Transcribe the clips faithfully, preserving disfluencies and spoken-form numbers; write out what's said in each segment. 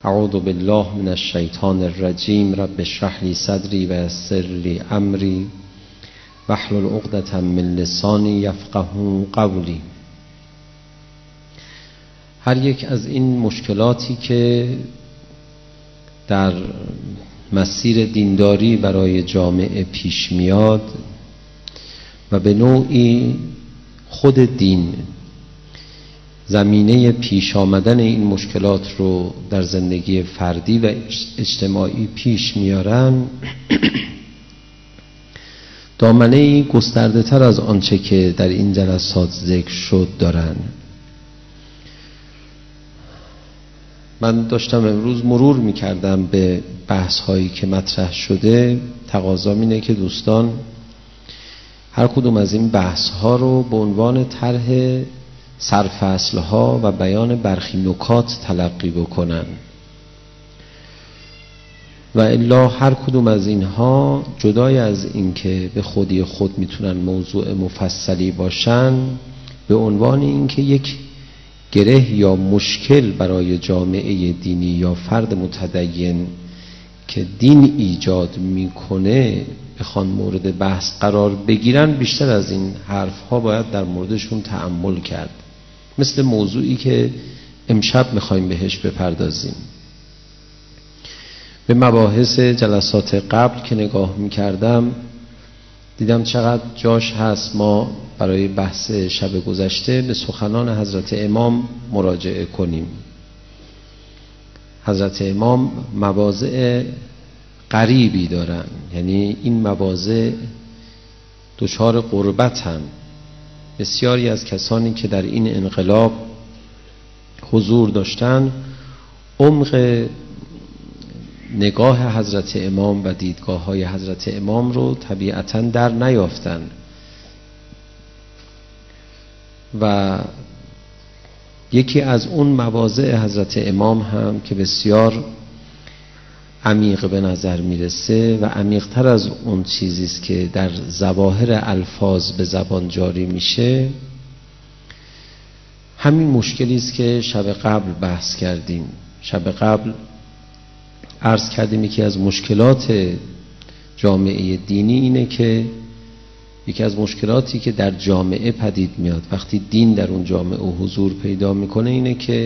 اعوذ بالله من الشیطان الرجیم. رب اشرح لی صدری و یسر لی امری واحلل عقدة من لسانی یفقهوا قولی. هر یک از این مشکلاتی که در مسیر دینداری برای جامعه پیش میاد و به نوعی خود دین زمینه پیش آمدن این مشکلات رو در زندگی فردی و اجتماعی پیش میارن، دامنه گسترده تر از آنچه که در این جلسات ذکر شد دارن. من داشتم امروز مرور میکردم به بحث هایی که مطرح شده. تقاضا اینه که دوستان هر کدوم از این بحث ها رو به عنوان طرح سرفصل ها و بیان برخی نکات تلقی بکنن و الا هر کدوم از اینها جدای از این که به خودی خود میتونن موضوع مفصلی باشن، به عنوان این که یک گره یا مشکل برای جامعه دینی یا فرد متدین که دین ایجاد میکنه بخوان مورد بحث قرار بگیرن، بیشتر از این حرف ها باید در موردشون تأمل کرد. مثل موضوعی که امشب میخوایم بهش بپردازیم. به مباحث جلسات قبل که نگاه میکردم دیدم چقدر جاش هست ما برای بحث شب گذشته به سخنان حضرت امام مراجعه کنیم. حضرت امام مواضع غریبی دارن، یعنی این مواضع دچار غربتن. بسیاری از کسانی که در این انقلاب حضور داشتن عمق نگاه حضرت امام و دیدگاه های حضرت امام رو طبیعتاً در نیافتن و یکی از اون مواضع حضرت امام هم که بسیار عمیق به نظر میرسه و عمیق‌تر از اون چیزی است که در ظواهر الفاظ به زبان جاری میشه، همین مشکلی است که شب قبل بحث کردیم. شب قبل عرض کردیم یکی از مشکلات جامعه دینی اینه که یکی از مشکلاتی که در جامعه پدید میاد وقتی دین در اون جامعه حضور پیدا میکنه اینه که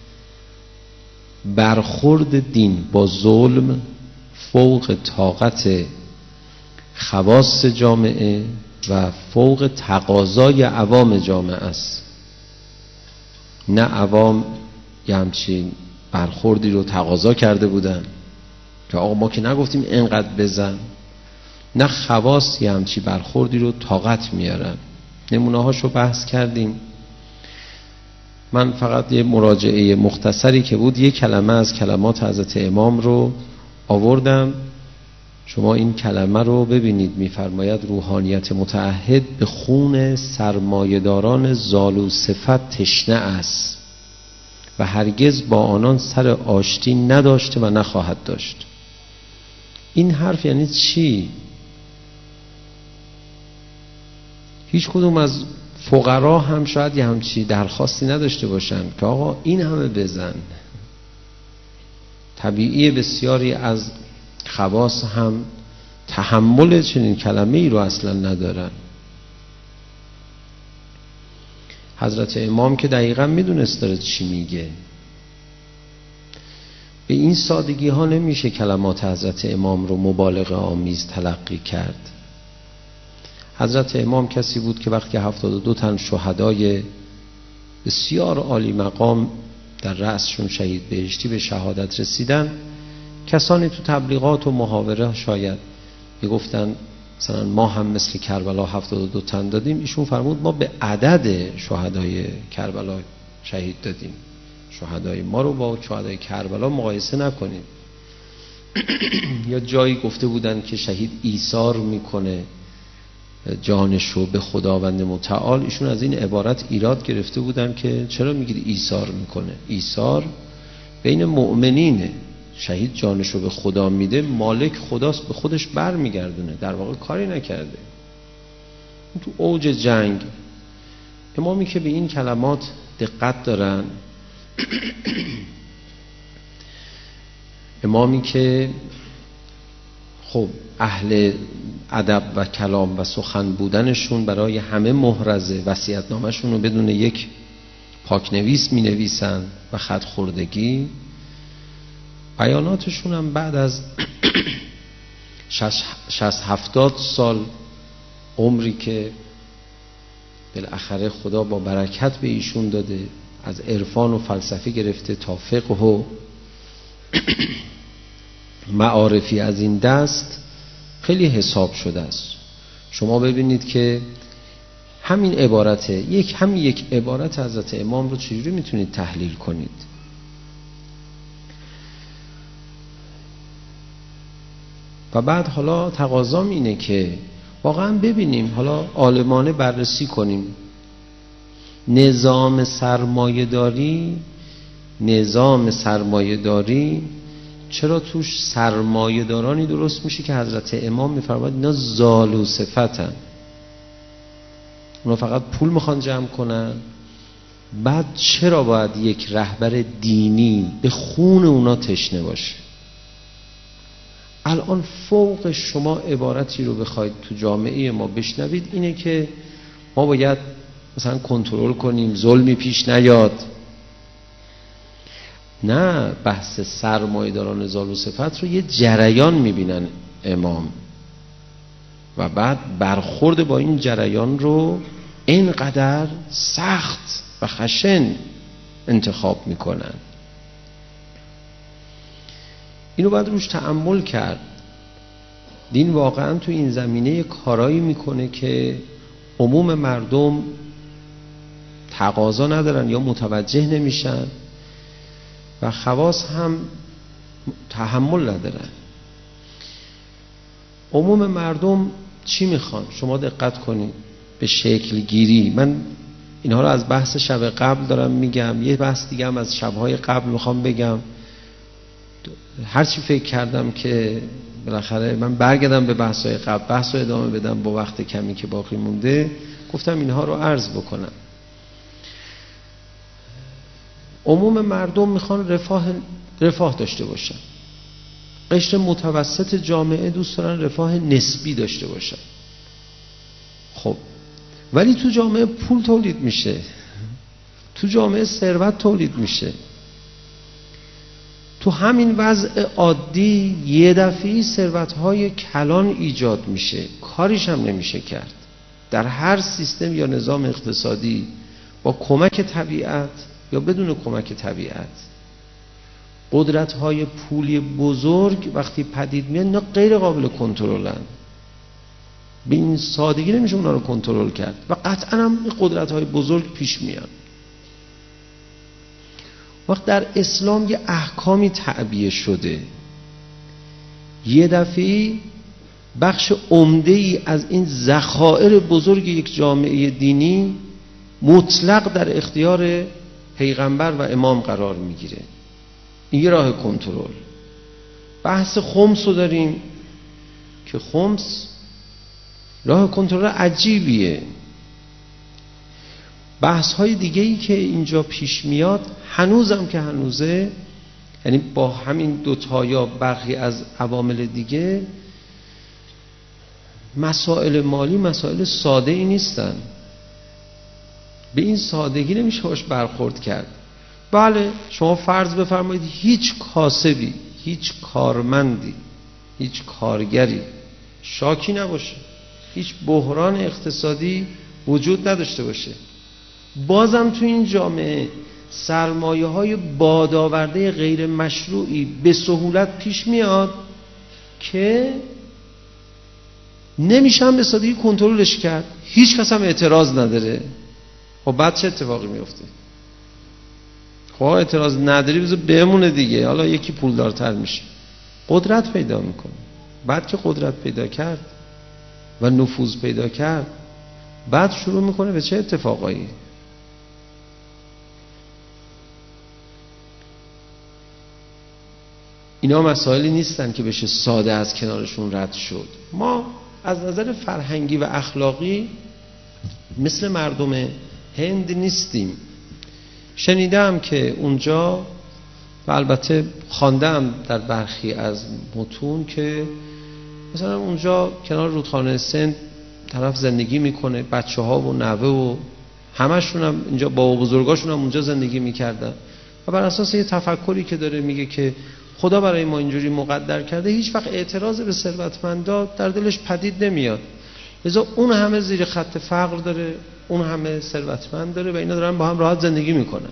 برخورد دین با ظلم فوق طاقت خواص جامعه و فوق تقاضای عوام جامعه است. نه عوام یه همچین برخوردی رو تقاضا کرده بودن که آقا ما که نگفتیم اینقدر بزن، نه خواص یه همچین برخوردی رو طاقت میارن. نمونه هاشو بحث کردیم. من فقط یه مراجعه مختصری که بود یک کلمه از کلمات حضرت امام رو آوردم. شما این کلمه رو ببینید، میفرماید روحانیت متعهد به خون سرمایه‌داران زالو صفت تشنه است و هرگز با آنان سر آشتی نداشته و نخواهد داشت. این حرف یعنی چی؟ هیچ کدوم از فقرا هم شاید یه همچی درخواستی نداشته باشن که آقا این همه بزن. طبیعی بسیاری از خواص هم تحمل چنین کلمه ای رو اصلا ندارن. حضرت امام که دقیقا میدونست داره چی میگه. به این سادگی ها نمیشه کلمات حضرت امام رو مبالغه آمیز تلقی کرد. حضرت امام کسی بود که وقتی هفتاد و دو تن شهدای بسیار عالی مقام در رأسشون شهید بهشتی به شهادت رسیدن، کسانی تو تبلیغات و محاوره شاید میگفتن مثلا ما هم مثل کربلا هفتاد و دو تن دادیم. ایشون فرمود ما به عدد شهدای کربلا شهید دادیم. شهدای ما رو با شهدای کربلا مقایسه نکنیم. یا جایی گفته بودن که شهید ایثار میکنه جانشو به خداوند متعال. ایشون از این عبارت ایراد گرفته بودن که چرا میگید ایثار میکنه؟ ایثار بین مؤمنینه. شهید جانشو به خدا میده، مالک خداست، به خودش بر میگردونه، در واقع کاری نکرده. تو اوج جنگ امامی که به این کلمات دقت دارن امامی که خب اهل ادب و کلام و سخن بودنشون برای همه محرزه، وصیت‌نامه‌شون رو بدون یک پاکنویس می نویسن و خط خوردگی. بیاناتشون هم بعد از شصت هفتاد سال عمری که بالاخره خدا با برکت به ایشون داده، از عرفان و فلسفه گرفته تا فقه و معارفی از این دست خیلی حساب شده است. شما ببینید که همین عبارت یک همین یک عبارت حضرت امام رو چجوری میتونید تحلیل کنید؟ و بعد حالا تقاضام اینه که واقعا ببینیم، حالا عالمانه بررسی کنیم نظام سرمایه‌داری نظام سرمایه‌داری چرا توش سرمایه‌دارانی درست میشه که حضرت امام میفرماید اینا زالو صفتن، اونا فقط پول میخوان جمع کنن. بعد چرا باید یک رهبر دینی به خون اونا تشنه باشه؟ الان فوق شما عبارتی رو بخواید تو جامعه ما بشنوید اینه که ما باید مثلا کنترل کنیم ظلمی پیش نیاد. نه، بحث سرمایه‌داران زالو صفت رو یه جریان میبینن امام و بعد برخورد با این جریان رو اینقدر سخت و خشن انتخاب میکنن. اینو باید روش تأمل کرد. دین واقعا تو این زمینه کارایی میکنه که عموم مردم تقاضا ندارن یا متوجه نمیشن و خواص هم تحمل ندارن. عموم مردم چی میخوان؟ شما دقت کنید به شکل گیری. من اینها رو از بحث شب قبل دارم میگم، یه بحث دیگه هم از شبهای قبل میخوام بگم. هرچی فکر کردم که بالاخره من برگردم به بحث‌های قبل، بحث رو ادامه بدم با وقت کمی که باقی مونده، گفتم اینها رو عرض بکنم. عموم مردم میخوان رفاه رفاه داشته باشن. قشر متوسط جامعه دوست دارن رفاه نسبی داشته باشن. خب ولی تو جامعه پول تولید میشه، تو جامعه ثروت تولید میشه. تو همین وضع عادی یه دفعی ثروت‌های کلان ایجاد میشه، کاریش هم نمیشه کرد. در هر سیستم یا نظام اقتصادی با کمک طبیعت یا بدون کمک طبیعت قدرت‌های پولی بزرگ وقتی پدید میاد اینا غیر قابل کنترلن. به این سادگی نمیشه اونا رو کنترل کرد و قطعا هم قدرت‌های بزرگ پیش میاد. وقت در اسلام یه احکامی تعبیه شده، یه دفعی بخش عمده‌ای از این ذخایر بزرگ یک جامعه دینی مطلق در اختیار پیغمبر و امام قرار میگیره. این یه راه کنترل. بحث خمس رو داریم که خمس راه کنترل عجیبیه. بحث های دیگه‌ای که اینجا پیش میاد هنوزم که هنوزه، یعنی با همین دوتا یا برخی از عوامل دیگه، مسائل مالی مسائل ساده ای نیستن. به این سادگی نمیشه باش برخورد کرد. بله شما فرض بفرمایید هیچ کاسبی، هیچ کارمندی، هیچ کارگری شاکی نباشه، هیچ بحران اقتصادی وجود نداشته باشه، بازم تو این جامعه سرمایه های بادآورده غیر مشروعی به سهولت پیش میاد که نمیشه هم به سادگی کنترلش کرد، هیچ کس هم اعتراض نداره. خب بعد چه اتفاقی میفته؟ خب اعتراض نداری بذار بمونه دیگه، حالا یکی پولدارتر میشه، قدرت پیدا میکنه. بعد که قدرت پیدا کرد و نفوذ پیدا کرد، بعد شروع میکنه به چه اتفاقایی؟ اینا مسائلی نیستن که بشه ساده از کنارشون رد شد. ما از نظر فرهنگی و اخلاقی مثل مردم هند نیستیم. شنیدم که اونجا و البته خواندم در برخی از متون که مثلا اونجا کنار رودخانه سند طرف زندگی میکنه، بچه ها و نوه و همشون هم اینجا بابا بزرگاشون هم اونجا زندگی میکردن و بر اساس یه تفکری که داره میگه که خدا برای ما اینجوری مقدر کرده، هیچ وقت اعتراض به ثروتمندا در دلش پدید نمیاد. لذا اون همه زیر خط فقر داره، اون همه ثروتمند داره و اینا دارن با هم راحت زندگی میکنن.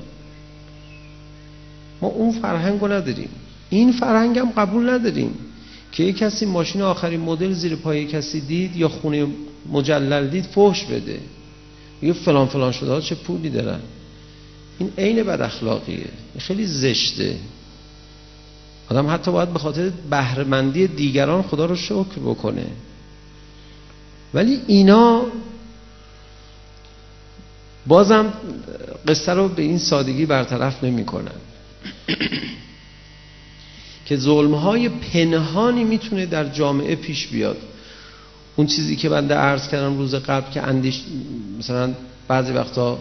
ما اون فرهنگو نداریم. این فرهنگ هم قبول نداریم که یک کسی ماشین آخرین مدل زیر پای کسی دید یا خونه مجلل دید فحش بده، میگه فلان فلان شده ها چه پولی دارن. این عین بد اخلاقیه، این خیلی زشته. آدم حتی باید به خاطر بهره‌مندی دیگران خدا رو شکر بکنه، ولی اینا بازم قصه رو به این سادگی برطرف نمی کنن که ظلم‌های پنهانی میتونه در جامعه پیش بیاد. اون چیزی که بنده عرض کردم روز قبل که اندیش مثلا بعضی وقتا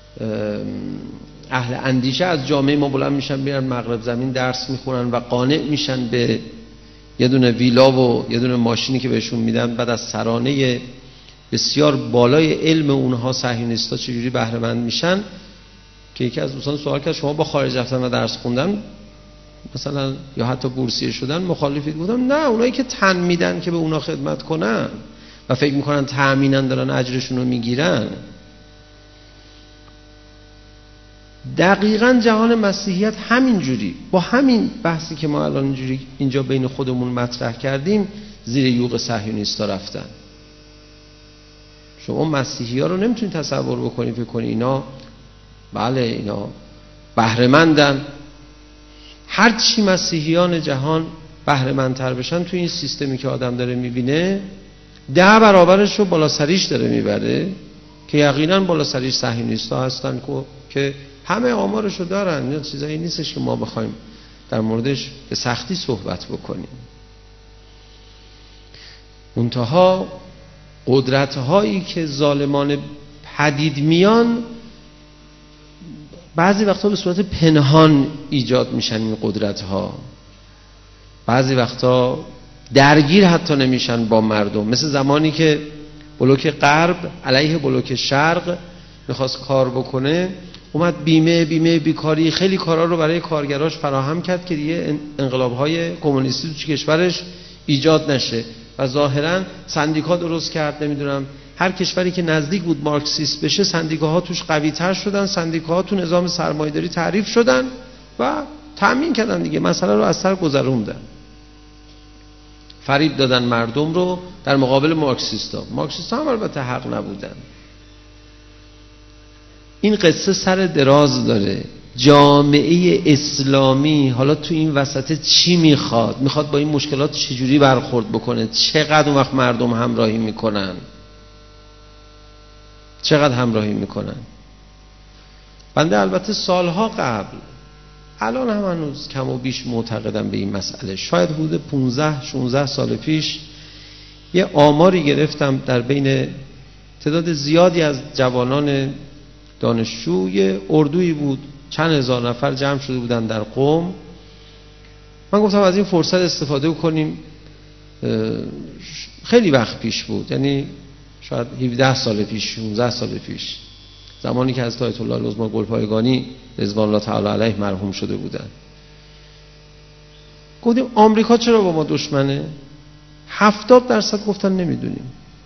اهل اندیشه از جامعه ما بلند میشن میرن مغرب زمین درس میخونن و قانع میشن به یه دونه ویلا و یه دونه ماشینی که بهشون میدن، بعد از سرانه بسیار بالای علم اونها صهیونیستا چجوری بهره مند میشن. که یکی از دوستان سوال کرد شما با خارج رفتن و درس خوندن مثلا یا حتی بورسیه شدن مخالفید؟ بودم نه، اونایی که تن میدن که به اونا خدمت کنن و فکر میکنن تأمیناً دارن اجرشون رو میگیرن. دقیقاً جهان مسیحیت همین جوری با همین بحثی که ما الان اینجوری اینجا بین خودمون مطرح کردیم زیر یوغ صهیونیستا رفتن. شما مسیحی ها رو نمیتونید تصور بکنید فکر کنید اینا بله اینا بهره مندن. هر چی مسیحیان جهان بهره مندتر بشن تو این سیستمی که آدم داره میبینه ده برابرش رو بالا سریش داره میبره که یقینا بالا سریش صهیونیستا هستن که همه آمارشو دارن. این چیزایی نیستش که ما بخوایم در موردش به سختی صحبت بکنیم. منتها قدرت‌هایی که ظالمان پدید میان بعضی وقتا به صورت پنهان ایجاد میشن. این قدرت‌ها بعضی وقتا درگیر حتی نمیشن با مردم، مثل زمانی که بلوک غرب علیه بلوک شرق میخواست کار بکنه، اومد بیمه بیمه بیکاری خیلی کارا رو برای کارگراش فراهم کرد که دیگه انقلاب‌های کمونیستی تو کشورش ایجاد نشه و ظاهراً سندیکا درست کرد. نمیدونم هر کشوری که نزدیک بود مارکسیست بشه سندیکاها توش قوی‌تر شدن، سندیکاها تو نظام سرمایه‌داری تعریف شدن و تأمین کردن دیگه، مسئله رو از سر گذروندن، فریب دادن مردم رو در مقابل مارکسیستا. مارکسیستا هم البته حق نبودن. این قصه سر دراز داره. جامعه اسلامی حالا تو این وسط چی میخواد؟ میخواد با این مشکلات چجوری برخورد بکنه؟ چقدر اون وقت مردم همراهی میکنن؟ چقدر همراهی میکنن؟ بنده البته سالها قبل، الان هم هنوز کم و بیش معتقدم به این مسئله. شاید حدود پانزده شانزده سال پیش یه آماری گرفتم در بین تعداد زیادی از جوانان دانشجو، یه اردویی بود چند هزار نفر جمع شده بودن در قم. من گفتم از این فرصت استفاده کنیم. خیلی وقت پیش بود، یعنی شاید هفده سال پیش شانزده سال پیش، زمانی که از آیت الله العظمی گلپایگانی رضوان الله تعالی علیه مرحوم شده بودن. گفتیم آمریکا چرا با ما دشمنه؟ هفتاد درصد گفتن نمیدونیم.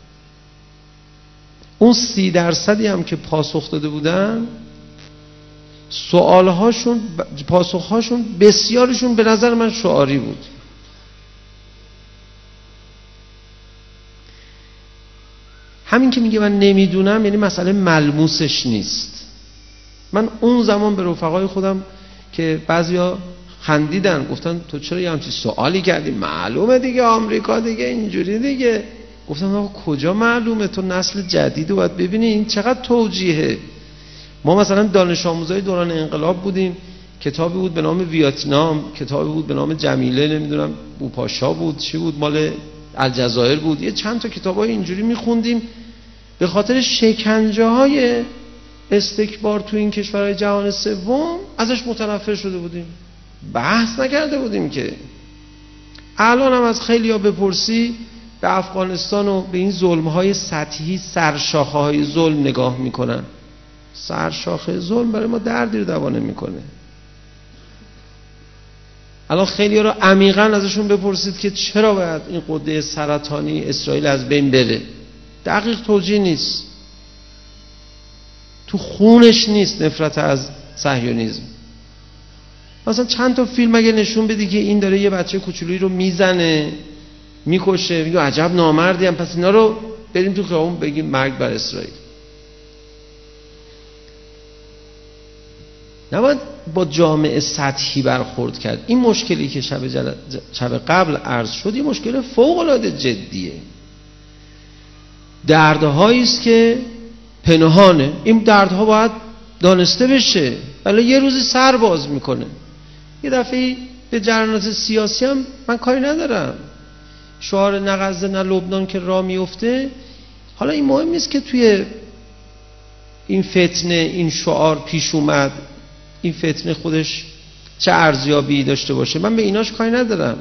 اون سی درصدی هم که پاسخ داده بودن سوالهاشون پاسخهاشون بسیارشون به نظر من شعاری بود. همین که میگه من نمیدونم یعنی مسئله ملموسش نیست. من اون زمان به رفقای خودم که بعضیا خندیدن گفتن تو چرا یه همچین سوالی کردی؟ معلومه دیگه آمریکا دیگه اینجوری دیگه. گفتم آقا کجا معلومه؟ تو نسل جدید رو باید ببینی این چقدر توجیهه. ما مثلا دانش آموزای دوران انقلاب بودیم، کتابی بود به نام ویتنام، کتابی بود به نام جمیله، نمیدونم بوپاشا بود چی بود مال الجزایر بود، یه چند تا کتابای اینجوری میخوندیم به خاطر شکنجه های استکبار تو این کشورهای جهان سوم ازش متنفر شده بودیم. بحث نکرده بودیم که. الان هم از خیلی ها بپرسی به افغانستان و به این ظلم‌های سطحی سرشاخه‌های ظلم نگاه میکنن. سرشاخه ظلم برای ما دردی رو دوا نمیکنه. الان خیلی ها رو عمیقاً ازشون بپرسید که چرا باید این قده سرطانی اسرائیل از بین بره، دقیق توجیه نیست، تو خونش نیست نفرت از صهیونیسم. مثلا چند تا فیلم اگه نشون بدی که این داره یه بچه کوچولویی رو میزنه میکشه، میگه عجب نامردی هم، پس اینا رو بریم تو خیابون بگیم مرگ بر اسرائیل. نباید با جامعه سطحی برخورد کرد. این مشکلی که شب, جل... شب قبل عرض شد یه مشکل فوق العاده جدیه، دردهایی است که پنهانه. این دردها باید دانسته بشه، ولی یه روزی سر باز میکنه. یه دفعه به جریانات سیاسی هم من کاری ندارم، شعار نه غزه نه لبنان که راه میفته. حالا این مهم نیست که توی این فتنه این شعار پیش اومد، این فتنه خودش چه ارزیابی داشته باشه، من به ایناش کاری ندارم.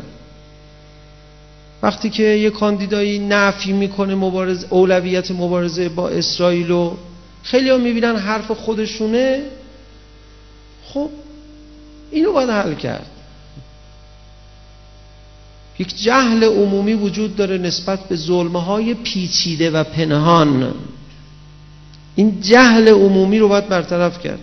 وقتی که یه کاندیدایی نفی میکنه مبارزه، اولویت مبارزه با اسرائیل رو خیلی ها میبینن حرف خودشونه، خب اینو باید حل کرد. یک جهل عمومی وجود داره نسبت به ظلم‌های پیچیده و پنهان. این جهل عمومی رو باید برطرف کرد.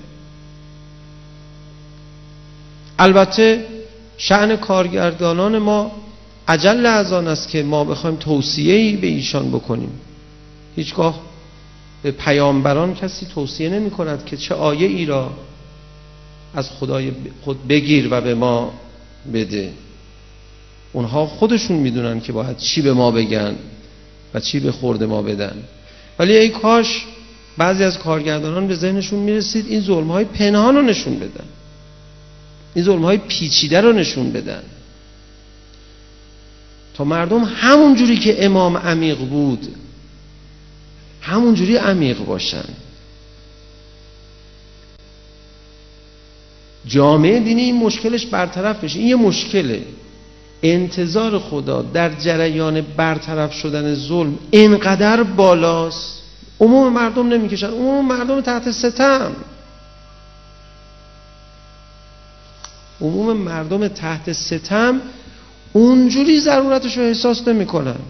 البته شأن کارگردانان ما اجل از آن است که ما بخوایم توصیه‌ای به ایشان بکنیم. هیچگاه به پیامبران کسی توصیه نمی کند که چه آیه ای را از خدای خود بگیر و به ما بده. اونها خودشون میدونن که باید چی به ما بگن و چی به خورد ما بدن. ولی ای کاش بعضی از کارگردانان به ذهنشون میرسید این ظلم‌های پنهان رو نشون بدن، این ظلم‌های پیچیده رو نشون بدن، تا مردم همون جوری که امام عمیق بود همون جوری عمیق باشن. جامعه دینی این مشکلش برطرف بشه. این یه مشکله. انتظار خدا در جریان برطرف شدن ظلم اینقدر بالاست، عموم مردم نمیکشن، عموم مردم تحت ستم، عموم مردم تحت ستم اونجوری ضرورتش رو احساس نمی کنن.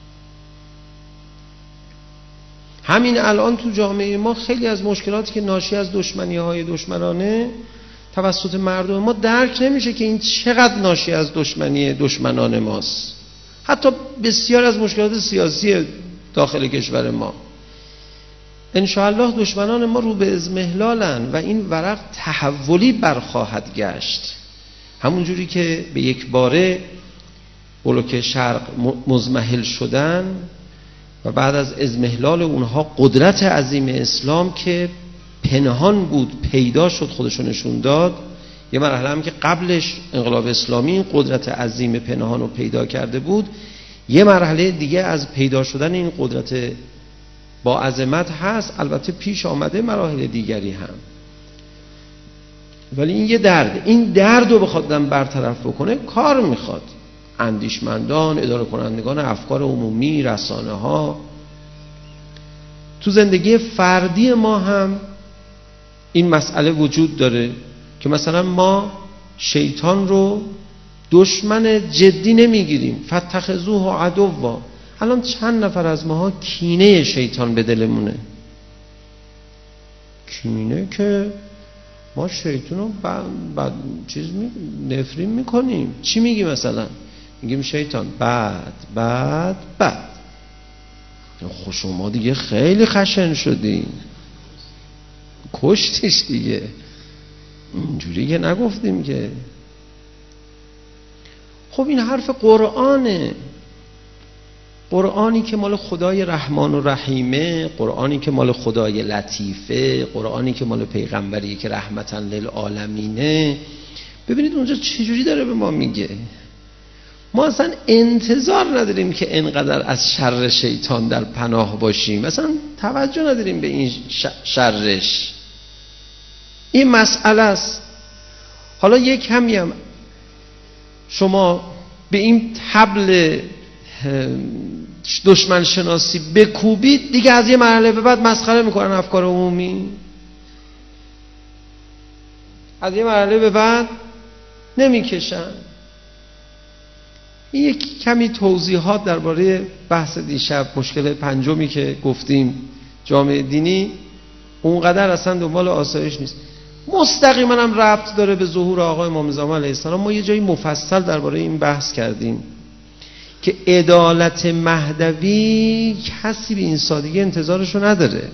همین الان تو جامعه ما خیلی از مشکلاتی که ناشی از دشمنی های دشمنانه توسط مردم ما درک نمیشه که این چقدر ناشی از دشمنی دشمنان ماست. حتی بسیار از مشکلات سیاسی داخل کشور ما انشاءالله دشمنان ما رو به اضمحلالن و این ورق تحولی برخواهد گشت. همون جوری که به یک باره بلوک شرق مضمحل شدن و بعد از اضمحلال اونها قدرت عظیم اسلام که پنهان بود پیدا شد، خودشو نشون داد. یه مرحله هم که قبلش انقلاب اسلامی این قدرت عظیم پنهان رو پیدا کرده بود، یه مرحله دیگه از پیدا شدن این قدرت با عظمت هست. البته پیش آمده مراحل دیگری هم، ولی این یه درد. این درد رو بخواد برطرف بکنه کار میخواد اندیشمندان، اداره کنندگان افکار عمومی، رسانه ها. تو زندگی فردی ما هم این مسئله وجود داره که مثلا ما شیطان رو دشمن جدی نمیگیریم. فتخذوه عدوا. الان چند نفر از ماها کینه شیطان به دلمونه؟ کینه که ما شیطان رو بعد بعد چیز می... نفرین میکنیم. چی میگی مثلا؟ میگیم شیطان بعد بعد بعد خب شما دیگه خیلی خشن شدین، کشتیش دیگه، اینجوری که نگفتیم که. خب این حرف قرآنه، قرآنی که مال خدای رحمان و رحیمه، قرآنی که مال خدای لطیفه، قرآنی که مال پیغمبریه که رحمتاً للعالمینه. ببینید اونجا چجوری داره به ما میگه. ما اصلا انتظار نداریم که انقدر از شر شیطان در پناه باشیم، اصلا توجه نداریم به این شرش. این مسئله است. حالا یک کمی هم شما به این طبل دشمن شناسی بکوبید، دیگه از یه مرحله به بعد مسخره میکنن افکار عمومی. از یه مرحله به بعد نمیکشن. این یک کمی توضیحات درباره بحث دیشب، مشکل پنجمی که گفتیم، جامعه دینی اونقدر اصلا دنبال آسایش نیست. مستقیما هم ربط داره به ظهور آقا امام زمان علیه السلام. ما یه جایی مفصل درباره این بحث کردیم که عدالت مهدوی کسی به این سادگی انتظارشو نداره.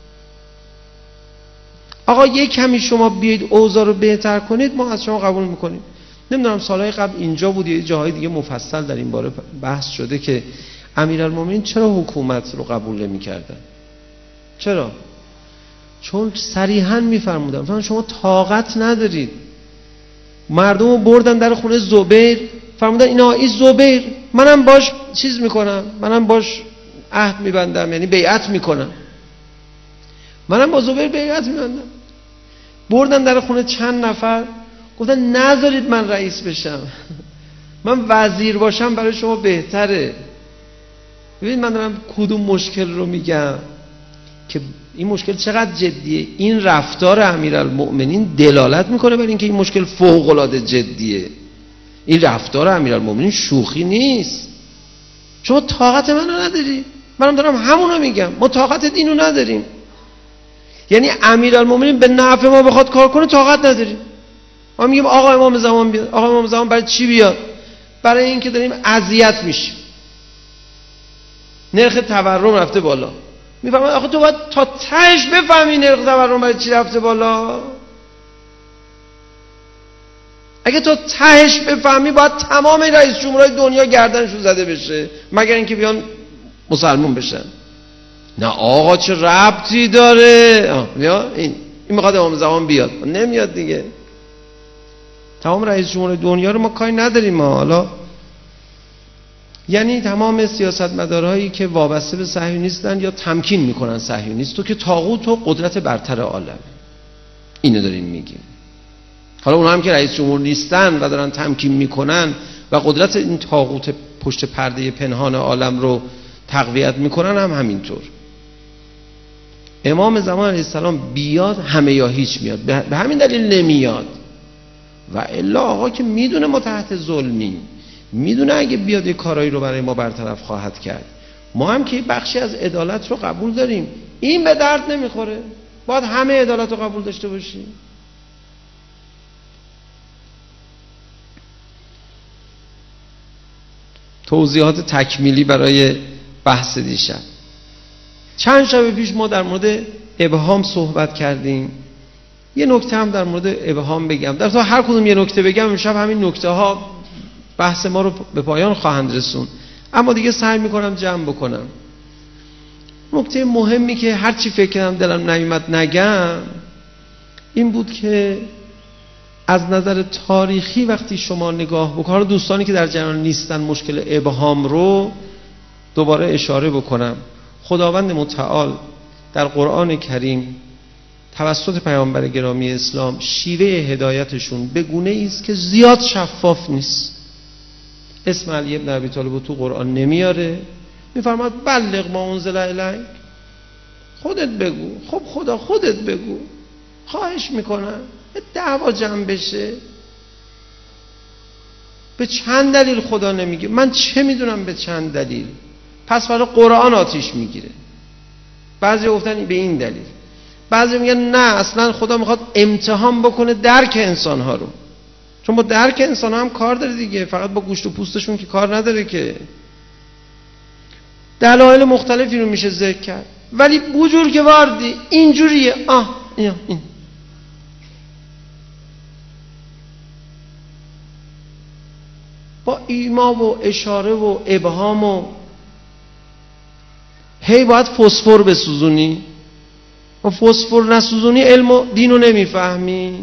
آقا یک کمی شما بیاید اوضاع رو بهتر کنید، ما از شما قبول میکنیم. نمیدونم سالهای قبل اینجا بود یا جاهای دیگه مفصل در این باره بحث شده که امیرالمومنین چرا حکومت رو قبول نمی‌کردن. چرا؟ چون صریحاً می‌فرمودن مثلا شما طاقت ندارید. مردم رو بردن در خونه زبیر، فرمودن اینا این زبیر، منم باش چیز میکنم، منم باش عهد میبندم، یعنی بیعت میکنم، منم با زبیر بیعت میبندم. بردن در خونه چند نفر، گفتن نذارید من رئیس بشم، من وزیر باشم برای شما بهتره. ببینید من دارم کدوم مشکل رو میگم که این مشکل چقدر جدیه. این رفتار امیرالمؤمنین دلالت میکنه بر اینکه این مشکل فوق العاده جدیه. این رفتار امیرالمؤمنین شوخی نیست. شما طاقت منو نداری، منم دارم همونو میگم، ما طاقت اینو نداریم. یعنی امیرالمؤمنین به نفع ما بخواد کار کنه طاقت نداریم. ما میگیم آقا امام زمان بیاد. آقا امام زمان برای چی بیاد؟ برای اینکه داریم اذیت میشیم، نرخ تورم رفته بالا. میفهمید آخه تو باید تا تهش بفهمی نرخ تورم برای چی رفته بالا. اگه تو تهش بفهمی باید تمام رئیس جمهورهای دنیا گردنشون زده بشه، مگر اینکه بیان مسلمون بشن. نه آقا چه ربطی داره، یا این این میخواد امام زمان بیاد، نمیاد دیگه. تمام رئیس جمهورهای دنیا رو ما کاری نداریم ما. حالا یعنی تمام سیاستمدارهایی که وابسته به صهیونیستن یا تمکین میکنن صهیونیستو که طاغوت و قدرت برتر عالم، اینو داریم میگیم. حالا اونها هم که رئیس جمهور نیستن و دارن تمکین میکنن و قدرت این طاغوت پشت پرده پنهان عالم رو تقویت میکنن هم همینطور. امام زمان علیه السلام بیاد همه یا هیچ میاد، به همین دلیل نمیاد. و الا آقا که میدونه ما تحت ظلمیم، میدونه اگه بیاد یه کارایی رو برای ما برطرف خواهد کرد. ما هم که بخشی از عدالت رو قبول داریم، این به درد نمیخوره، باید همه عدالت رو قبول داشته باشیم. توضیحات تکمیلی برای بحث دیشب. چند شب پیش ما در مورد ابهام صحبت کردیم. یه نکته هم در مورد ابهام بگم. در تا هر کدوم یه نکته بگم امشب همین نکته ها بحث ما رو به پایان خواهند رسون، اما دیگه سعی میکنم جمع بکنم. نکته مهمی که هر چی فکر کردم دلم نیامد نگم این بود که از نظر تاریخی وقتی شما نگاه بکنید، دوستانی که در جریان نیستن مشکل ابهام رو دوباره اشاره بکنم. خداوند متعال در قرآن کریم توسط پیامبر گرامی اسلام شیوه هدایتشون به گونه‌ای است که زیاد شفاف نیست. اسم علی ابن ابی طالب تو قرآن نمیاره، میفرماد بلغ ما انزل الیک، خودت بگو. خب خدا خودت بگو، خواهش میکنم، دعوا جمع بشه. به چند دلیل خدا نمیگه؟ من چه میدونم به چند دلیل؟ پس برای قرآن آتیش میگیره. بعضی گفتن به این دلیل، بعضی میگن نه اصلا خدا میخواد امتحان بکنه درک انسانها رو، چون با درک انسانها هم کار داره دیگه، فقط با گوشت و پوستشون که کار نداره که. دلایل مختلفی رو میشه ذکر کرد، ولی بوجور که واردی اینجوریه. آه این, این. با ایما و اشاره و ابهام و هی باید فسفر بسوزونی و فسفر نسوزونی علم و دین رو نمیفهمی.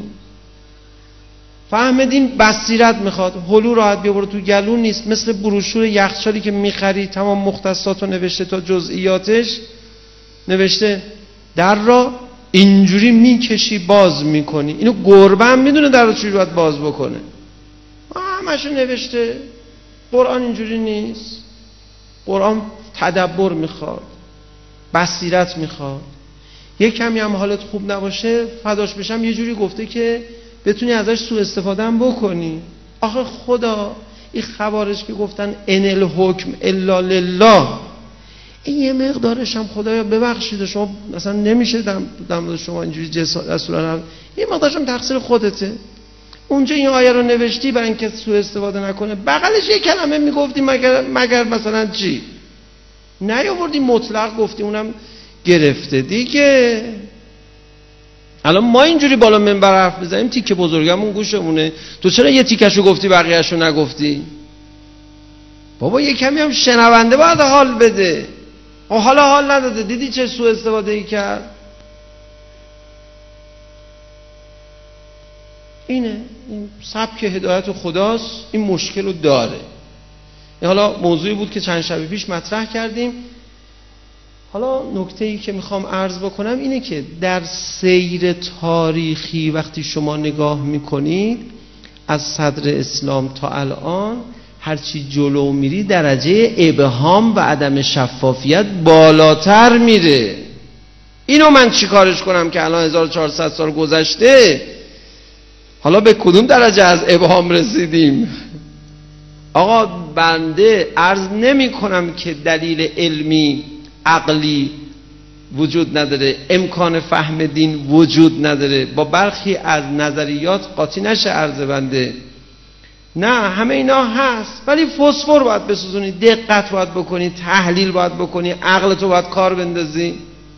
فهم دین بصیرت میخواد. هلو راحت بیا برو تو گلو نیست. مثل بروشور یخچالی که میخری تمام مختصات رو نوشته تا جزئیاتش نوشته، در را اینجوری میکشی باز میکنی. اینو گربه هم میدونه در را چجوری باید باز بکنه. همشو نوشته. قرآن اینجوری نیست. قرآن تدبر میخواد، بصیرت میخواد. یک کمی هم حالت خوب نباشه فداش بشم یه جوری گفته که بتونی ازش سوء استفاده هم بکنی. آخه خدا این خوارج که گفتن ان الحکم الا لله، این یه مقدارش هم خدایا ببخشید شما مثلا نمیشه در مورد شما اینجوری جسورانه، یه مقدارش هم تقصیر خودته. اونجا این آیه رو نوشتی برای اینکه سوء استفاده نکنه، بغلش یه کلمه میگفتی مگر مگر مثلا چی؟ نیاوردی مطلق گفتی اونم گرفته دیگه. الان ما اینجوری بالا منبر حرف بزنیم تیکه بزرگمون گوشمونه، تو چرا یه تیکشو گفتی بقیه‌شو نگفتی؟ بابا یه کمی هم شنونده باید حال بده. حالا حال نداده، دیدی چه سوء استفاده ای کرد؟ اینه، این سبک هدایت خداست، این مشکل رو داره. این حالا موضوعی بود که چند شب پیش مطرح کردیم. حالا نکته‌ای که میخوام عرض بکنم اینه که در سیر تاریخی وقتی شما نگاه میکنید از صدر اسلام تا الان هرچی جلو میری درجه ابهام و عدم شفافیت بالاتر میره. اینو من چی کارش کنم که الان هزار و چهارصد سال گذشته حالا به کدوم درجه از ابهام رسیدیم؟ آقا بنده عرض نمی کنم که دلیل علمی عقلی وجود نداره، امکان فهم دین وجود نداره، با برخی از نظریات قاطی نشه عرض بنده، نه همه اینا هست، ولی فسفر باید بسوزونی، دقت باید بکنی، تحلیل باید بکنی، عقلتو باید کار بندازی.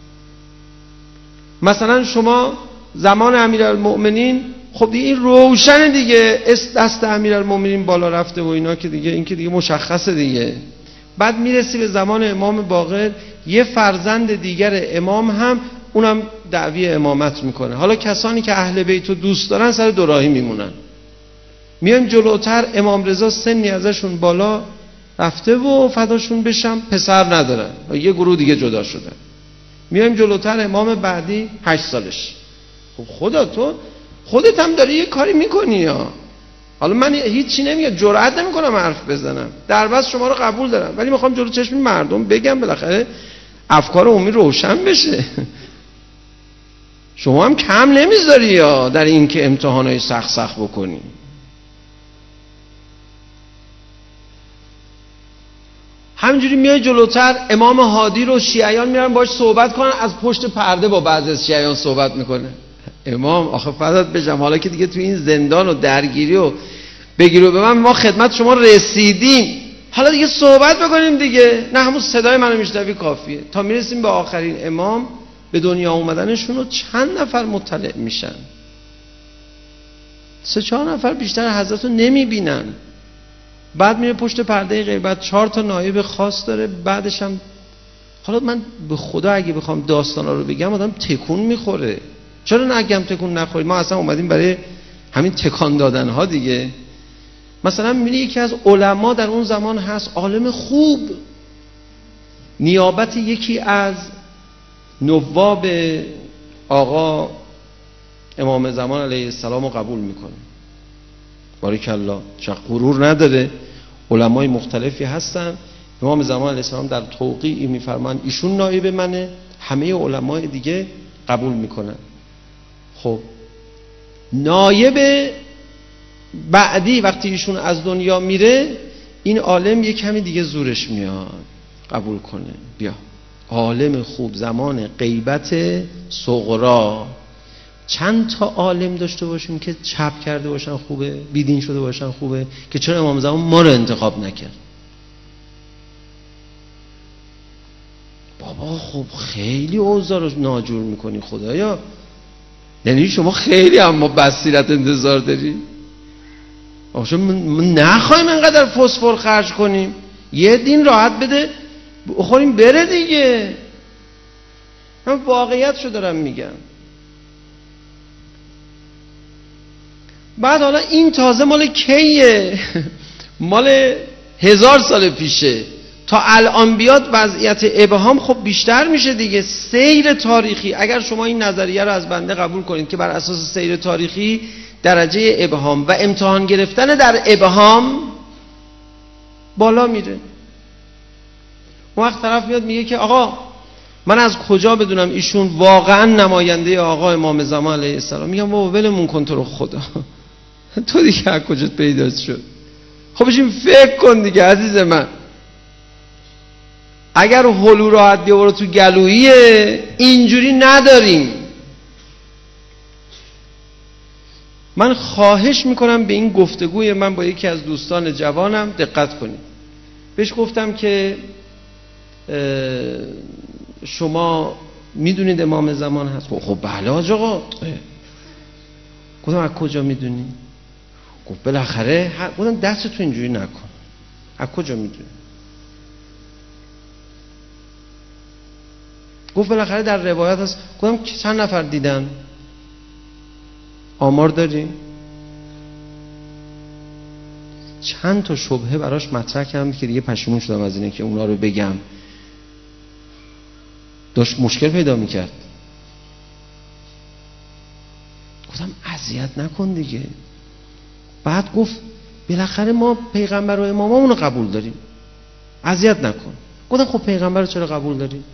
مثلا شما زمان امیرالمؤمنین خب دیگه این روشن دیگه، دست امیرالمؤمنین بالا رفته و اینا که دیگه این که دیگه مشخصه دیگه. بعد میرسی به زمان امام باقر، یه فرزند دیگر امام هم اونم دعوی امامت میکنه. حالا کسانی که اهل بیت رو دوست دارن سر دوراهی میمونن. میان جلوتر، امام رضا سنی ازشون بالا رفته و فداشون بشم پسر ندارن، یه گروه دیگه جدا شدن. میایم جلوتر، امام بعدی هشت سالش. خب خدا تو خودت هم داری یه کاری میکنی یا؟ حالا من هیچی نمیگم، جرئت نمیکنم حرف بزنم، در بس شما رو قبول دارم، ولی میخوام جلو چشم مردم بگم بالاخره افکار عمومی روشن بشه. شما هم کم نمیذاری یا در این که امتحانای سخت سخت بکنی. همینجوری میای جلوتر، امام هادی رو شیعیان میرن باش صحبت کنن، از پشت پرده با بعضی از شیعیان صحبت میکنه. امام آخه فدات بشم، حالا که دیگه تو این زندان و درگیری و بگیرو به من، ما خدمت شما رسیدیم، حالا دیگه صحبت بکنیم دیگه. نه همون صدای منو میشنوی کافیه. تا میرسیم به آخرین امام، به دنیا اومدنشون رو چند نفر مطلع میشن؟ سه چهار نفر، بیشتر حضرت رو نمیبینن. بعد میره پشت پرده غیبت، چهار تا نایب خاص داره. بعدش هم حالا من به خدا اگه بخوام داستانا رو بگم آدم تکون میخوره. چرا نگم تکون نخورید؟ ما اصلا اومدیم برای همین تکان دادن ها دیگه. مثلا میبینی یکی از علما در اون زمان هست، عالم خوب، نیابت یکی از نواب آقا امام زمان علیه السلام رو قبول میکنه. باریکالله، چه غرور نداره. علمای مختلفی هستن، امام زمان علیه السلام در توقیعی میفرمان ایشون نایب منه، همه علمای دیگه قبول میکنن. خب نایب بعدی وقتی ایشون از دنیا میره، این عالم یک کمی دیگه زورش میاد قبول کنه. بیا عالم خوب زمان غیبت صغرا، چند تا عالم داشته باشیم که چپ کرده باشن خوبه، بیدین شده باشن خوبه، که چرا امام زمان ما رو انتخاب نکرد؟ بابا خب خیلی اوضاع رو ناجور میکنی خدایا. یعنی شما خیلی اما بصیرت انتظار داری؟ آخه من نخوایم انقدر فسفر خرج کنیم، یه دین راحت بده بخوریم بره دیگه. من واقعیت شو دارم میگم. بعد حالا این تازه مال کیه؟ مال هزار سال پیشه. تا الان بیاد وضعیت ابهام خب بیشتر میشه دیگه. سیر تاریخی، اگر شما این نظریه رو از بنده قبول کنید که بر اساس سیر تاریخی درجه ابهام و امتحان گرفتن در ابهام بالا میره. اون وقت طرف میاد میگه که آقا من از کجا بدونم ایشون واقعا نماینده آقا امام زمان علیه السلام؟ میگم بابا ولمون کن تو رو خدا، تو دیگه از کجا پیدا شد؟ خب بشین فکر کن دیگه عزیز من. اگر هلو راحت بیاره تو گلویه، اینجوری نداریم. من خواهش میکنم به این گفتگوی من با یکی از دوستان جوانم دقت کنید. بهش گفتم که شما میدونید امام زمان هست؟ خب بله حاج آقا. گفتم از کجا میدونی؟ گفت بالاخره. گفتم دست تو اینجوری نکن، از کجا میدونی؟ گفت بالاخره در روایت هست. گفتم چند نفر دیدن؟ آمار داری؟ چند تا شبهه براش مطرح کردم که دیگه پشیمون شدم از اینه که اونا رو بگم. داشت مشکل پیدا میکرد. گفتم اذیت نکن دیگه. بعد گفت بالاخره ما پیغمبر و امامامون رو قبول داریم، اذیت نکن. گفتم خب پیغمبر رو چرا قبول داریم؟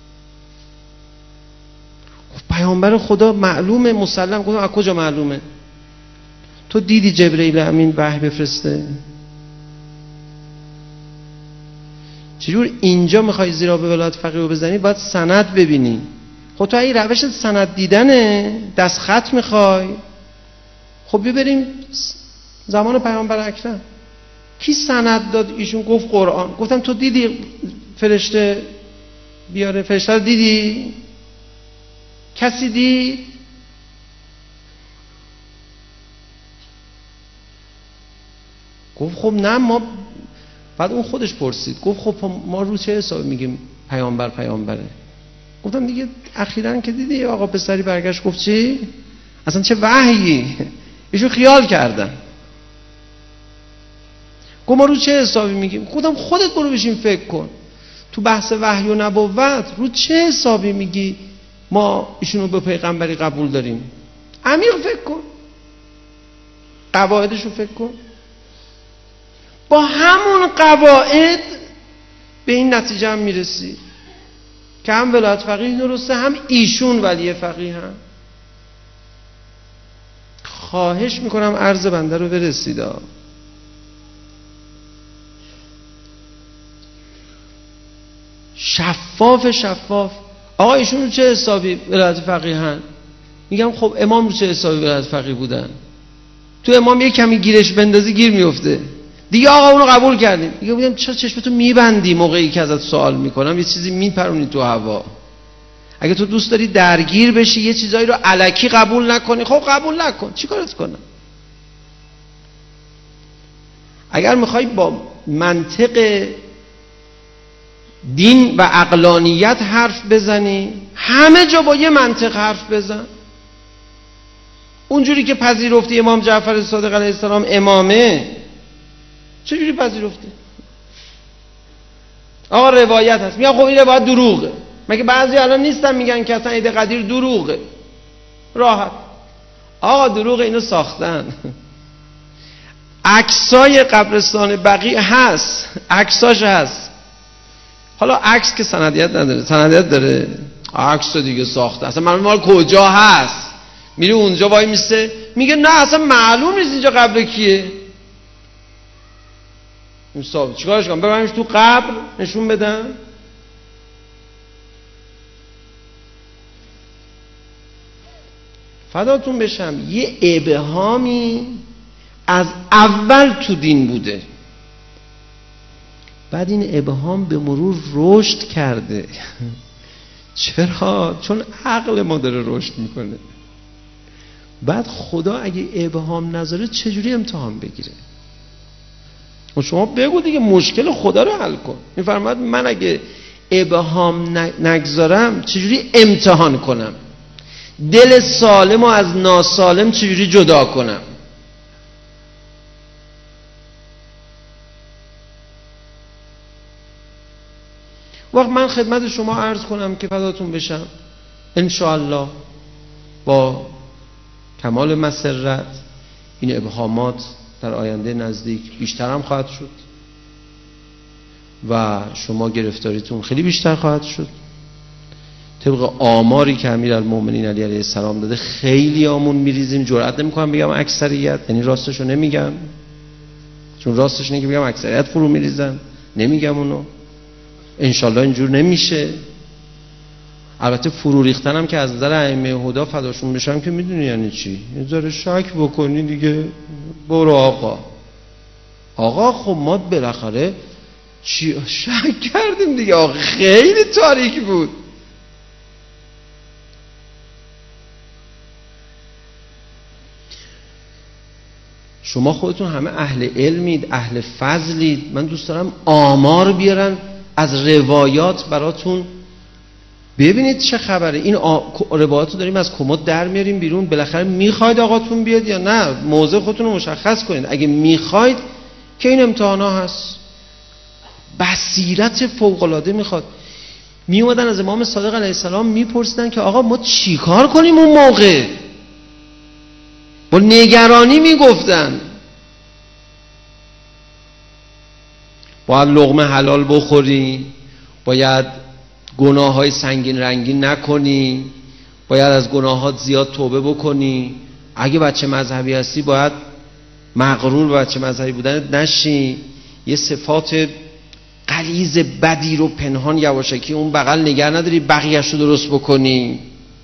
گفت پیامبر خدا معلومه، مسلم. گفتم از کجا معلومه؟ تو دیدی جبرئیل امین وحی بفرسته؟ چجور اینجا میخوای زیرا به ولایت فقیه رو بزنی باید سند ببینی. خب تو این روش سند دیدنه، دست خط میخوای؟ خب ببریم زمان پیامبر اکرم کی سند داد؟ ایشون گفت قرآن. گفتم تو دیدی فرشته بیاره؟ فرشته رو دیدی؟ کسی دید؟ گفت خب نه ما. بعد اون خودش پرسید گفت خب ما رو چه حسابی میگیم پیامبر پیامبره؟ گفتم دیگه اخیراً که دیدی آقا پسری برگشت گفت چی؟ اصلا چه وحیی؟ ایشون خیال کردن. گفت ما رو چه حسابی میگیم؟ گفتم خودت برو بشین فکر کن تو بحث وحی و نبوت رو چه حسابی میگی ما ایشون رو به پیغمبری قبول داریم؟ عمیق فکر کن، قواعدش رو فکر کن. با همون قواعد به این نتیجه هم میرسی که هم ولایت فقیه درسته، هم ایشون ولی فقیه هم. خواهش میکنم عرض بنده رو برسید. شفاف شفاف. آقا ایشون رو چه حسابی ولایت فقیه هن؟ میگم خب امام رو چه حسابی ولایت فقیه بودن؟ تو امام یک کمی گیرش بندازی گیر میفته دیگه. آقا اونو قبول کردیم. دیگه میگم چرا چشمتو میبندی موقعی که ازت سوال میکنم؟ یه چیزی میپرونی تو هوا. اگه تو دوست داری درگیر بشی یه چیزایی رو الکی قبول نکنی، خب قبول نکن، چی کارت کنم؟ اگر میخوای با منطق دین و عقلانیت حرف بزنی، همه جا با یه منطق حرف بزن. اونجوری که پذیرفتی امام جعفر صادق علیه السلام امامه، چجوری پذیرفتی؟ آقا روایت هست، میگم خب این روایت دروغه. مگه بعضی الان نیستن میگن که اصلا عید قدیر دروغه؟ راحت آقا دروغه، اینو ساختن. عکسای قبرستان بقیع هست، عکساش هست. حالا عکس که سندیت نداره، سندیت داره؟ عکس دیگه ساخته. اصلا معلوم مال کجا هست؟ میره اونجا وای میسته میگه نه اصلا معلوم نیست اینجا قبر کیه. حساب چیکارش کنم؟ ببرمش تو قبر نشون بدم؟ فداتون بشم یه ابهامی از اول تو دین بوده، بعد این ابهام به مرور رشد کرده. چرا؟ چون عقل ما داره رشد میکنه. بعد خدا اگه ابهام نذاره چجوری امتحان بگیره؟ و شما بگو دیگه مشکل خدا رو حل کن. میفرماد من اگه ابهام نگذارم چجوری امتحان کنم؟ دل سالم و از ناسالم چجوری جدا کنم؟ وقت من خدمت شما عرض کنم که فداتون بشم انشاءالله با کمال مسرت این ابهامات در آینده نزدیک بیشتر هم خواهد شد و شما گرفتاریتون خیلی بیشتر خواهد شد. طبق آماری که امیرالمومنین علی علیه السلام داده خیلی آمون میریزیم. جرئت نمیکنم بگم اکثریت، یعنی راستشو نمیگم، چون راستش اینه که بگم اکثریت فرو میریزن، نمیگم اونو. انشالله اینجور نمیشه. البته فرو ریختن هم که از نظر ائمه هدا فداشون بشم که میدونی یعنی چی، یه ذره شک بکنی دیگه. برو آقا آقا خب ما بالاخره چی شک کردیم دیگه، آقا خیلی تاریک بود. شما خودتون همه اهل علمید، اهل فضلید. من دوست دارم آمار بیارن از روایات براتون، ببینید چه خبره. این آ... روایات رو داریم از کمد در میاریم بیرون. بالاخره میخواید آقاتون بیاد یا نه؟ موضع خودتون رو مشخص کنید. اگه میخواید که این امتحانا هست. بصیرت فوق‌العاده میخواد. میومدن از امام صادق علیه السلام میپرسیدن که آقا ما چی کار کنیم اون موقع؟ با نگرانی میگفتن باید لقمه حلال بخوری، باید گناه های سنگین رنگین نکنی، باید از گناهات زیاد توبه بکنی، اگه بچه مذهبی هستی باید مغرور به بچه مذهبی بودنت نشی، یه صفات غلیظ بدی رو پنهان یواشکی اون بغل نگه نداری، بقیه‌اش رو درست بکنی.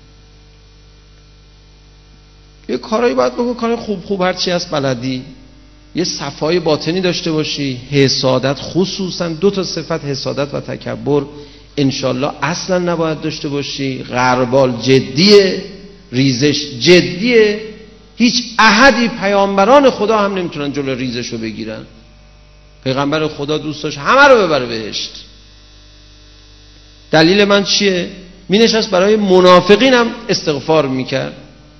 یه کارایی باید بگو، کار خوب خوب هر چی هست بلدی. یه صفای باطنی داشته باشی. حسادت، خصوصا دو تا صفت، حسادت و تکبر، انشالله اصلا نباید داشته باشی. غربال جدیه، ریزش جدیه. هیچ احدی، پیامبران خدا هم نمیتونن جلو ریزش رو بگیرن. پیغمبر خدا دوست داشت همه رو ببره بهشت. دلیل من چیه؟ می نشست برای منافقین هم استغفار میکرد.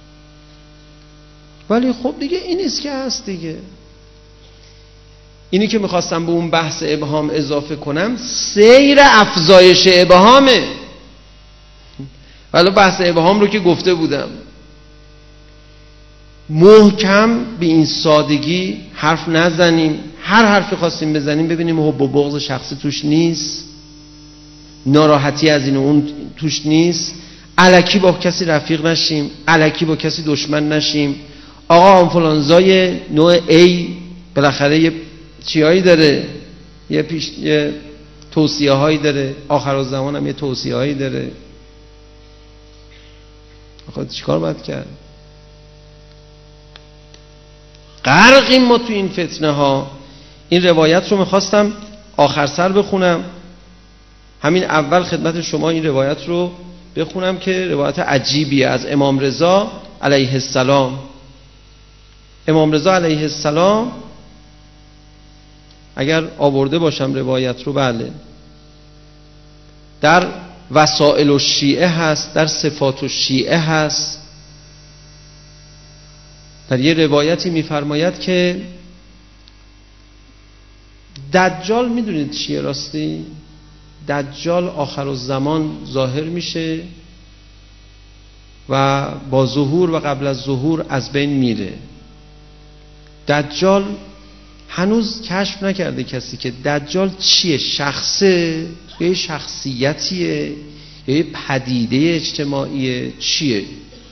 ولی خب دیگه این نیست که هست دیگه. اینی که میخواستم به اون بحث ابهام اضافه کنم، سیر افزایش ابهامه. ولی بحث ابهام رو که گفته بودم، محکم به این سادگی حرف نزنیم. هر حرفی خواستیم بزنیم ببینیم حب و بغض شخصی توش نیست، ناراحتی از این و اون توش نیست، الکی با کسی رفیق نشیم، الکی با کسی دشمن نشیم. آقا آنفولانزای نوع A بالاخره یه چیایی داره، یه پیش یه توصیه هایی داره، آخرالزمان هم یه توصیه هایی داره. آخه چیکار باید کرد؟ غرقیم ما تو این فتنه ها. این روایت رو میخواستم آخر سر بخونم، همین اول خدمت شما این روایت رو بخونم که روایت عجیبیه از امام رضا علیه السلام. امام رضا علیه السلام، اگر آورده باشم روایت رو، بله، در وسائل الشیعه هست، در صفات الشیعه هست. در یه روایتی میفرماید که دجال، میدونید چیه راستی؟ دجال آخر الزمان ظاهر میشه و با ظهور و قبل از ظهور از بین میره. دجال هنوز کشف نکرده کسی که دجال چیه، شخصه یا شخصیتیه یا پدیده اجتماعیه، چیه.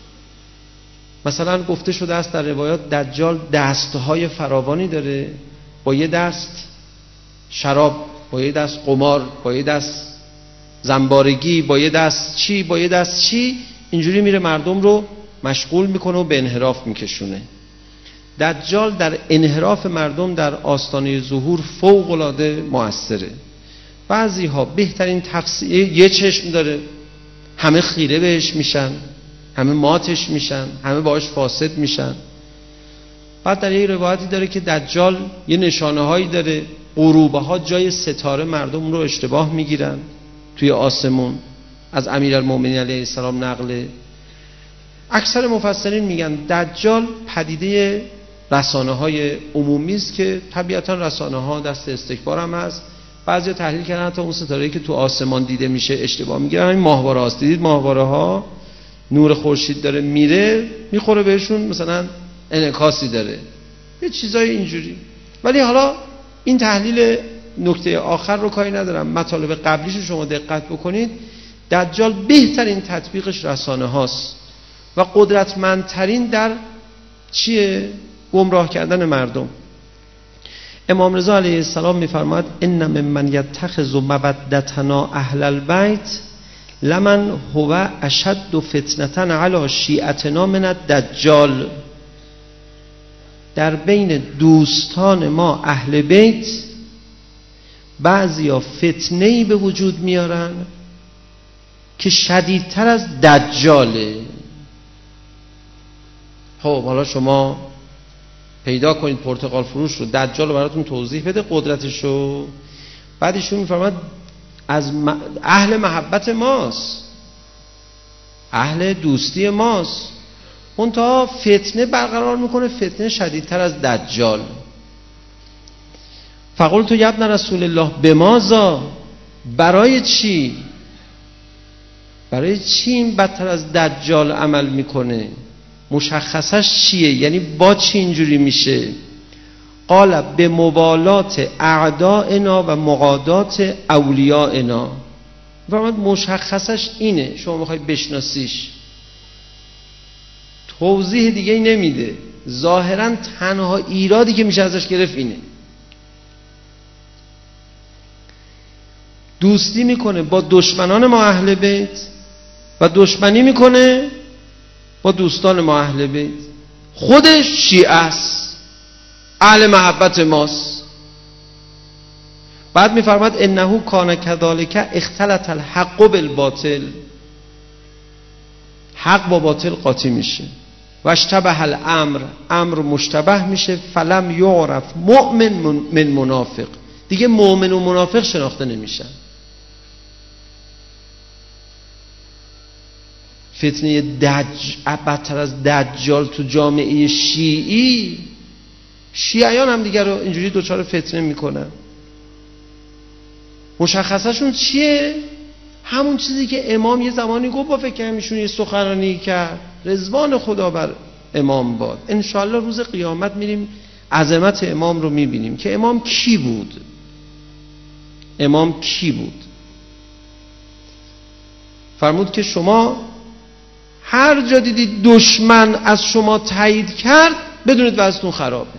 مثلا گفته شده است در روایات دجال دستهای فراوانی داره، با یه دست شراب، با یه دست قمار، با یه دست زنبارگی، با یه دست چی، با یه دست چی، اینجوری میره مردم رو مشغول میکنه و به انحراف میکشونه. دجال در انحراف مردم در آستانه ظهور فوق العاده موثره. بعضی ها بهترین تفسیر، یه چشم داره، همه خیره بهش میشن، همه ماتش میشن، همه باهاش فاسد میشن. بعد در یه روایتی داره که دجال یه نشانه هایی داره، غروبه ها جای ستاره مردم رو اشتباه میگیرن توی آسمون. از امیرالمومنین علیه السلام نقله. اکثر مفسرین میگن دجال پدیده رسانه های عمومی است که طبیعتا رسانه ها دست استکبار هم هست. بعضی تحلیل کردن حتی اون ستاره‌ای که تو آسمان دیده میشه اشتباه میگیرن همین ماهواره هاست. دیدید ماهواره ها نور خورشید داره میره میخوره بهشون، مثلا انعکاسی داره، یه چیزای اینجوری. ولی حالا این تحلیل نکته آخر رو کاری ندارم، مطالب قبلیش رو شما دقت بکنید. دجال بهترین تطبیقش رسانه هاست و قدرتمندترین در چیه؟ گمراه کردن مردم. امام رضا علیه السلام میفرماد ان ممن یتخذ مودتنا اهل البیت لمن هو اشد فتنة علی شیعتنا من الدجال. در بین دوستان ما اهل بیت بعضیا فتنه‌ای به وجود میارن که شدیدتر از دجاله. خب حالا شما پیدا کنید پرتقال فروش رو، دجال رو براتون توضیح بده قدرتش رو. بعد ایشون میفرماد از اهل محبت ماست، اهل دوستی ماست، اون تا فتنه برقرار میکنه، فتنه شدیدتر از دجال. فقلت یا ابن رسول الله بماذا، برای چی؟ برای چی این بدتر از دجال عمل میکنه؟ مشخصش چیه؟ یعنی با چی اینجوری میشه؟ قال به موالات اعدائنا و مقادات اولیائنا. فرمود مشخصش اینه، شما میخوای بشناسیش. توضیح دیگه ای نمیده، ظاهرا تنها ایرادی که میشه ازش گرفت اینه. دوستی میکنه با دشمنان ما اهل بیت و دشمنی میکنه با دوستان ما اهل بیت. خودش شیعه است، اهل محبت ماست. بعد میفرماد انه کان کذالک اختلط الحق بالباطل، حق با باطل قاطی میشه. و اشتبه الامر، امر مشتبه میشه. فلم یعرف مؤمن من منافق، دیگه مؤمن و منافق شناخته نمیشن. فتنه دج بدتر از دجال تو جامعه شیعی، شیعیان هم دیگر رو اینجوری دوچار فتنه میکنن. مشخصشون چیه؟ همون چیزی که امام یه زمانی گفت با فکر همیشون یه سخنرانی کرد، رضوان خدا بر امام باد. انشاءالله روز قیامت میریم عظمت امام رو میبینیم که امام کی بود. امام کی بود؟ فرمود که شما هر جا دیدید دشمن از شما تایید کرد بدونید وضعتون خرابه،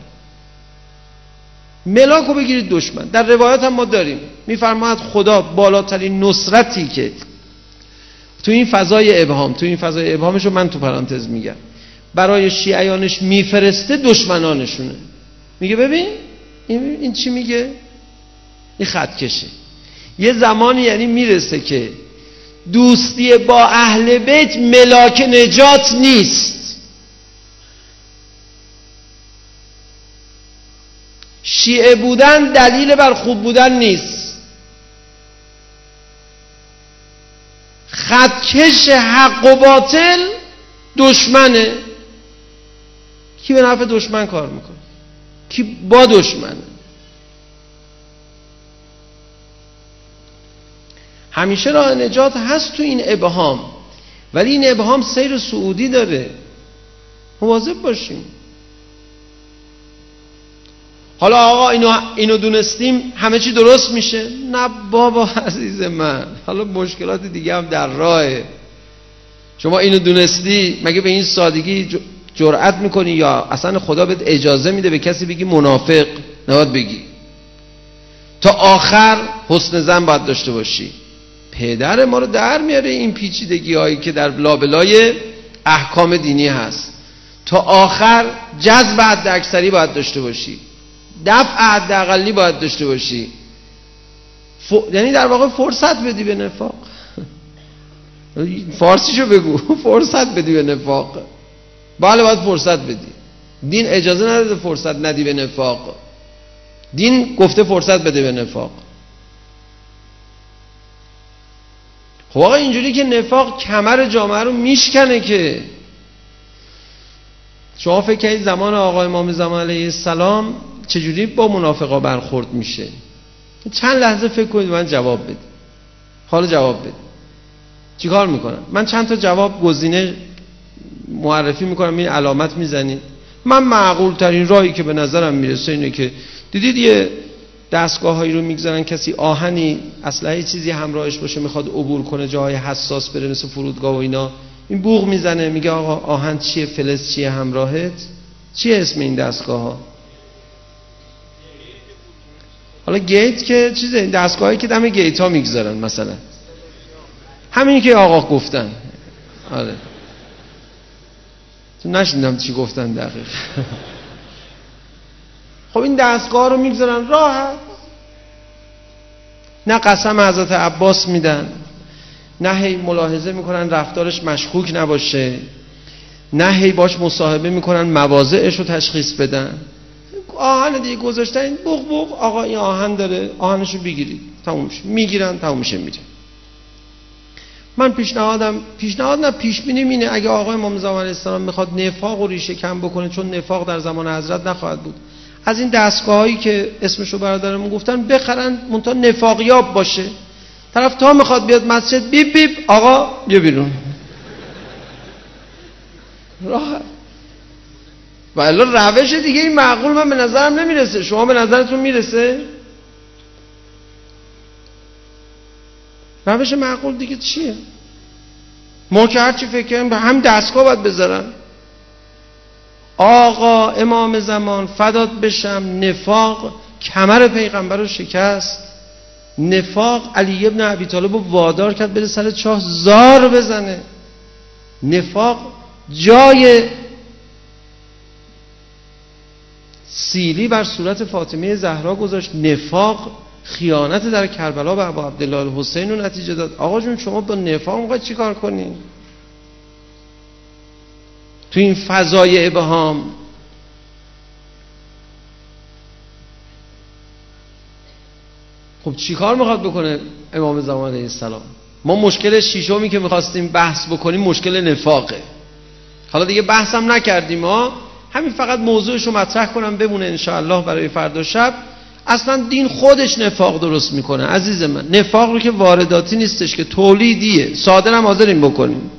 ملاکو بگیرید دشمن. در روایت هم ما داریم میفرماید خدا بالاترین نصرتی که تو این فضای ابهام، تو این فضای ابهامشو من تو پرانتز میگم، برای شیعیانش میفرسته دشمنانشونه. میگه ببین این, این چی میگه؟ این خط کشه. یه زمانی یعنی میرسه که دوستی با اهل بیت ملاک نجات نیست. شیعه بودن دلیل بر خوب بودن نیست. خطکش حق و باطل دشمنه. کی به نفع دشمن کار میکنه؟ کی با دشمنه؟ همیشه راه نجات هست تو این ابهام، ولی این ابهام سیر سعودی داره، مواظب باشیم. حالا آقا اینو اینو دونستیم همه چی درست میشه؟ نه بابا عزیز من، حالا مشکلات دیگه هم در راهه. شما اینو دونستی مگه به این سادگی جرأت میکنی یا اصلا خدا بهت اجازه میده به کسی بگی منافق؟ نباید بگی. تا آخر حسن ظن باید داشته باشی. پدر ما رو در میاره این پیچیدگی هایی که در لابلای احکام دینی هست. تا آخر جذب حد اکثری باید داشته باشی، دفع حد اقلی باید داشته باشی. ف... یعنی در واقع فرصت بدی به نفاق. فارسیشو بگو، فرصت بدی به نفاق. بله باید فرصت بدی. دین اجازه نداده فرصت ندی به نفاق. دین گفته فرصت بده به نفاق. خب آقا اینجوری که نفاق کمر جامعه رو میشکنه که شما فکر کنید زمان آقا امام زمان علیه السلام چجوری با منافقا برخورد میشه؟ چند لحظه فکر کنید من جواب بدید. حالا جواب بدید. چی کار میکنم؟ من چند تا جواب گزینه معرفی میکنم، این علامت میزنید. من معقول ترین راهی که به نظرم میرسه اینه که دیدید یه دستگاه هایی رو میگذارن کسی آهنی اسلحه چیزی همراهش باشه میخواد عبور کنه جاهای حساس بره مثل فرودگاه و اینا، این بوق میزنه میگه آقا آهن چیه، فلز چیه همراهت، چیه اسم این دستگاه ها؟ حالا گیت که چیزه، دستگاهی که دم گیت ها میگذارن مثلا همینی که آقا گفتن. آره تو نشنیدم چی گفتن دقیق. خب این دستگاه رو میگذارن راحت، نه قسم حضرت عباس میدن، نه هی ملاحظه میکنن رفتارش مشکوک نباشه، نه هی باش مصاحبه میکنن مواضعش رو تشخیص بدن. آهن دیگه گذاشتن بوق بوق آقا این آهن داره آهنشو بگیرید تموم میشه، میگیرن تموم میشه میره. من پیشنهادم پیشنهاد نه پیش بینیم اینه اگه آقا امام زمان علیه السلام میخواد نفاق و ریشه کم بکنه، چون نفاق در زمان حضرت نخواهد بود، از این دستگاهایی که اسمشو برادرمون گفتن بخرن منتها نفاقیاب باشه. طرف تا میخواد بیاد مسجد بیپ بیپ آقا بیا بیرون راحت. و الا روش دیگه این معقول من به نظرم نمیرسه. شما به نظرتون میرسه؟ روش معقول دیگه چیه؟ ما که هرچی فکر کنیم به هم دستگاه باید بذارن. آقا امام زمان فدات بشم نفاق کمر پیغمبر رو شکست. نفاق علی ابن ابی طالب رو وادار کرد بره سر چاه زار بزنه. نفاق جای سیلی بر صورت فاطمه زهرا گذاشت. نفاق خیانت در کربلا به ابو عبدالله الحسین رو نتیجه داد. آقا جون شما با نفاق میخواید چی کار کنین تو این فضای ابهام؟ خب چی کار میخواد بکنه امام زمان علیه السلام؟ ما مشکل شیشمی که میخواستیم بحث بکنیم مشکل نفاقه. حالا دیگه بحث هم نکردیم ها، همین فقط موضوعش رو مطرح کنم بمونه انشاءالله برای فردا شب. اصلا دین خودش نفاق درست میکنه عزیز من. نفاق رو که وارداتی نیستش که تولیدیه، صادر هم حاضرین بکنیم.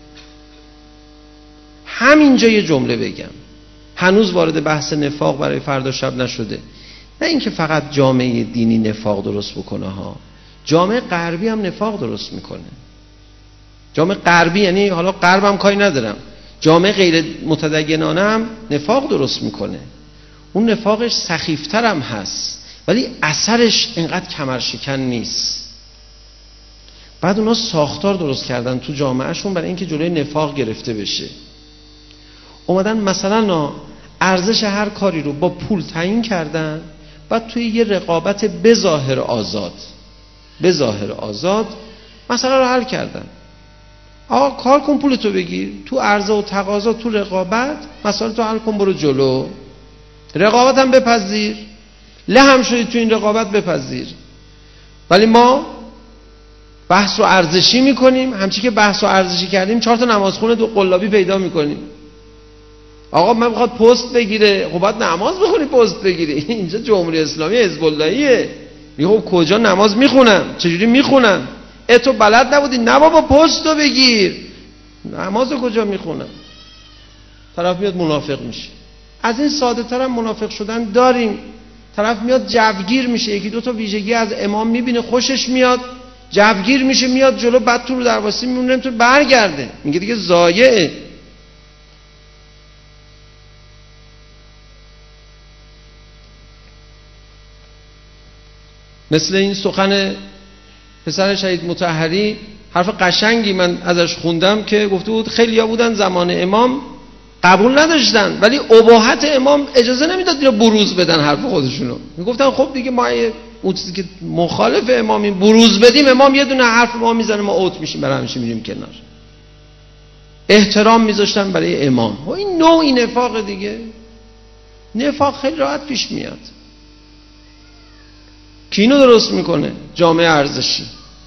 همینجا یه جمله بگم، هنوز وارد بحث نفاق برای فردا شب نشده. نه اینکه فقط جامعه دینی نفاق درست بکنه ها، جامعه غربی هم نفاق درست میکنه. جامعه غربی یعنی حالا غرب هم کاری ندارم، جامعه غیر متدینانه هم نفاق درست میکنه. اون نفاقش سخیفتر هم هست ولی اثرش اینقدر کمرشکن نیست. بعد اونا ساختار درست کردن تو جامعهشون برای اینکه جلوی نفاق گرفته بشه. اومدن مثلا ارزش هر کاری رو با پول تعیین کردن، بعد توی یه رقابت بظاهر آزاد بظاهر آزاد مسئله رو حل کردن. آقا کار کن پولتو بگیر، تو عرضه و تقاضا تو رقابت مسئله تو حل کن برو جلو. رقابت هم بپذیر، له هم شدی تو این رقابت بپذیر. ولی ما بحث رو ارزشی میکنیم، همچی که بحث رو ارزشی کردیم چهار تا نمازخونه دو قلابی پیدا میکنیم. آقا من بخواد پست بگیره، خب باید نماز بخونی پست بگیری. اینجا جمهوری اسلامی حزب اللهیه. میگه خب کجا نماز میخونم، چجوری میخونم؟ اه تو بلد نبودی؟ نه بابا پست رو بگیر. نماز رو کجا میخونم؟ طرف میاد منافق میشه. از این ساده تر هم منافق شدن داریم. طرف میاد جوگیر میشه، یکی دو تا ویژگی از امام میبینه خوشش میاد، جوگیر میشه میاد جلو، بعد تو رو درواسی میمونه نمیتونه برگرده، میگه دیگه ضایعه. مثل این سخن پسر شهید مطهری، حرف قشنگی من ازش خوندم که گفته بود خیلیا بودن زمان امام قبول نداشتن ولی اباحت امام اجازه نمیداد اینا بروز بدن حرف خودشونو. میگفتن خب دیگه ما اون چیزی که مخالف امامیم بروز بدیم، امام یه دونه حرف ما میزنه ما اوت میشیم برای همیشه میریم کنار. احترام میذاشتن برای امام. و این نوعی نفاق دیگه. نفاق خیلی راحت پیش میاد. کی اینو درست میکنه؟ جامعه ارزشی.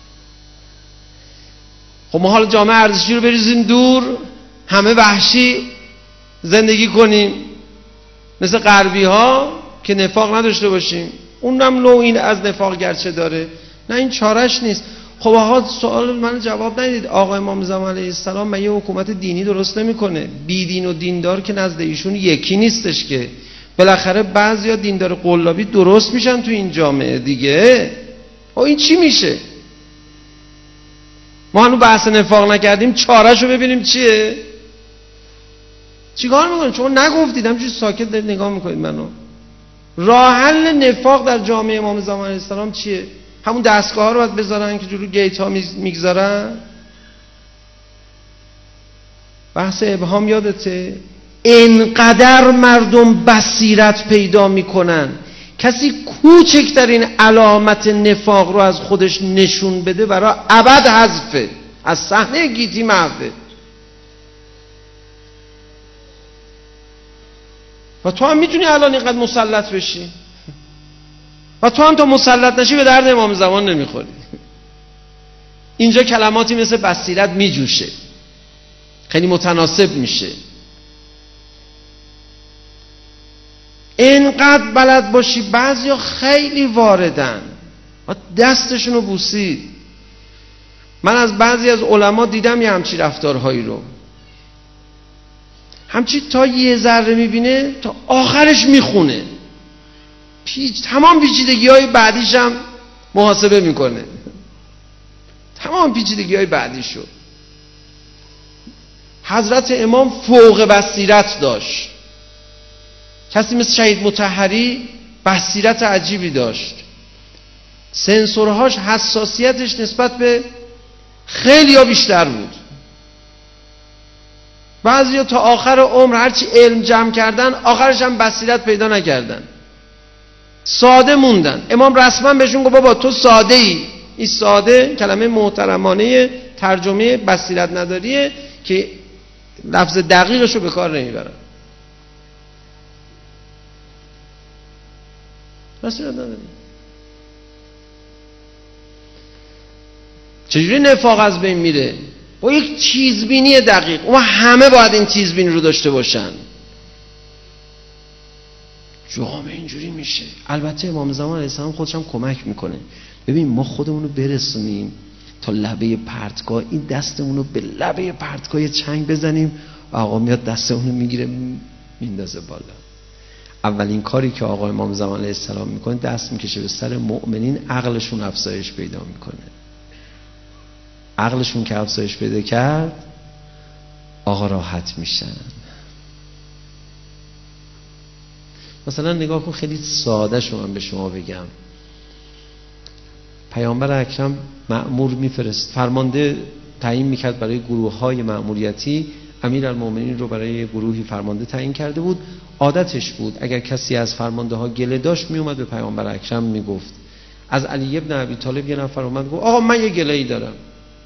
خب ما حالا جامعه ارزشی رو بریزیم دور، همه وحشی زندگی کنیم مثل غربی ها که نفاق نداشته باشیم؟ اونم نوعی از نفاق گرچه داره، نه این چارش نیست. خب آقا سوال من جواب ندید. آقا امام زمان علیه السلام من یه حکومت دینی درست نمیکنه. بی دین و دیندار که نزد ایشون یکی نیستش که. بالاخره بعضیا دیندار قلابی درست میشن تو این جامعه دیگه. او این چی میشه؟ ما هنوز بحث نفاق نکردیم، چارهشو ببینیم چیه؟ چیکار میکنید؟ شما نگفتید، همینجوری ساکت دارید نگاه میکنید منو. راه حل نفاق در جامعه امام زمان علیه السلام چیه؟ همون دستگاه ها رو باید بذارن که جلو گیت ها میگذارن. بحث ابهام یادته؟ اینقدر مردم بصیرت پیدا میکنن کسی کوچکترین علامت نفاق رو از خودش نشون بده برای ابد حذفه، از صحنه گیتی محوه. و تو هم میتونی الان اینقدر مسلط بشی و تو هم تا مسلط نشی به درد امام زمان نمیخوری. اینجا کلماتی مثل بصیرت میجوشه، خیلی متناسب میشه. اینقدر بلد باشی. بعضیا خیلی واردن و دستشونو بوسید. من از بعضی از علما دیدم یه همچی رفتارهایی رو، همچی تا یه ذره میبینه تا آخرش میخونه، پیچ تمام پیچیدگی های بعدیش هم محاسبه میکنه، تمام پیچیدگی های بعدیش شد. حضرت امام فوق بصیرت داشت. کسی مثل شهید مطهری بصیرت عجیبی داشت. سنسورهاش حساسیتش نسبت به خیلی ها بیشتر بود. بعضی تا آخر عمر هرچی علم جمع کردن آخرش هم بصیرت پیدا نکردن، ساده موندن. امام رسما بهشون گفت بابا تو ساده ای. این ساده کلمه محترمانه ترجمه بصیرت نداریه که لفظ دقیقشو به کار نمیبرن. بصیرت نداری. چجوری نفاق از بین میره؟ با یک چیزبینی دقیق. و همه باید این چیزبینی رو داشته باشن. جامعه اینجوری میشه. البته امام زمان علیه السلام خودش هم کمک میکنه. ببین ما خودمون رو برسونیم تا لبه پرتگاه، این دستمون رو به لبه پرتگاه چنگ بزنیم و آقا میاد دستمون رو میگیره میندازه بالا. اولین کاری که آقا امام زمان علیه السلام میکنه دست میکشه به سر مؤمنین، عقلشون افزایش پیدا میکنه. عقلشون که افزایش پیدا کرد آقا راحت میشن. مثلا نگاه کن، خیلی ساده شو من به شما بگم. پیامبر اکرم مأمور میفرست، فرمانده تعیین میکرد برای گروه های مأموریتی. امیرالمومنین رو برای گروهی فرمانده تعیین کرده بود. عادتش بود اگر کسی از فرمانده ها گله داشت میومد به پیامبر اکرم میگفت. از علی ابن ابی طالب یه نفر اومد گفت آقا من یه گله ای دارم.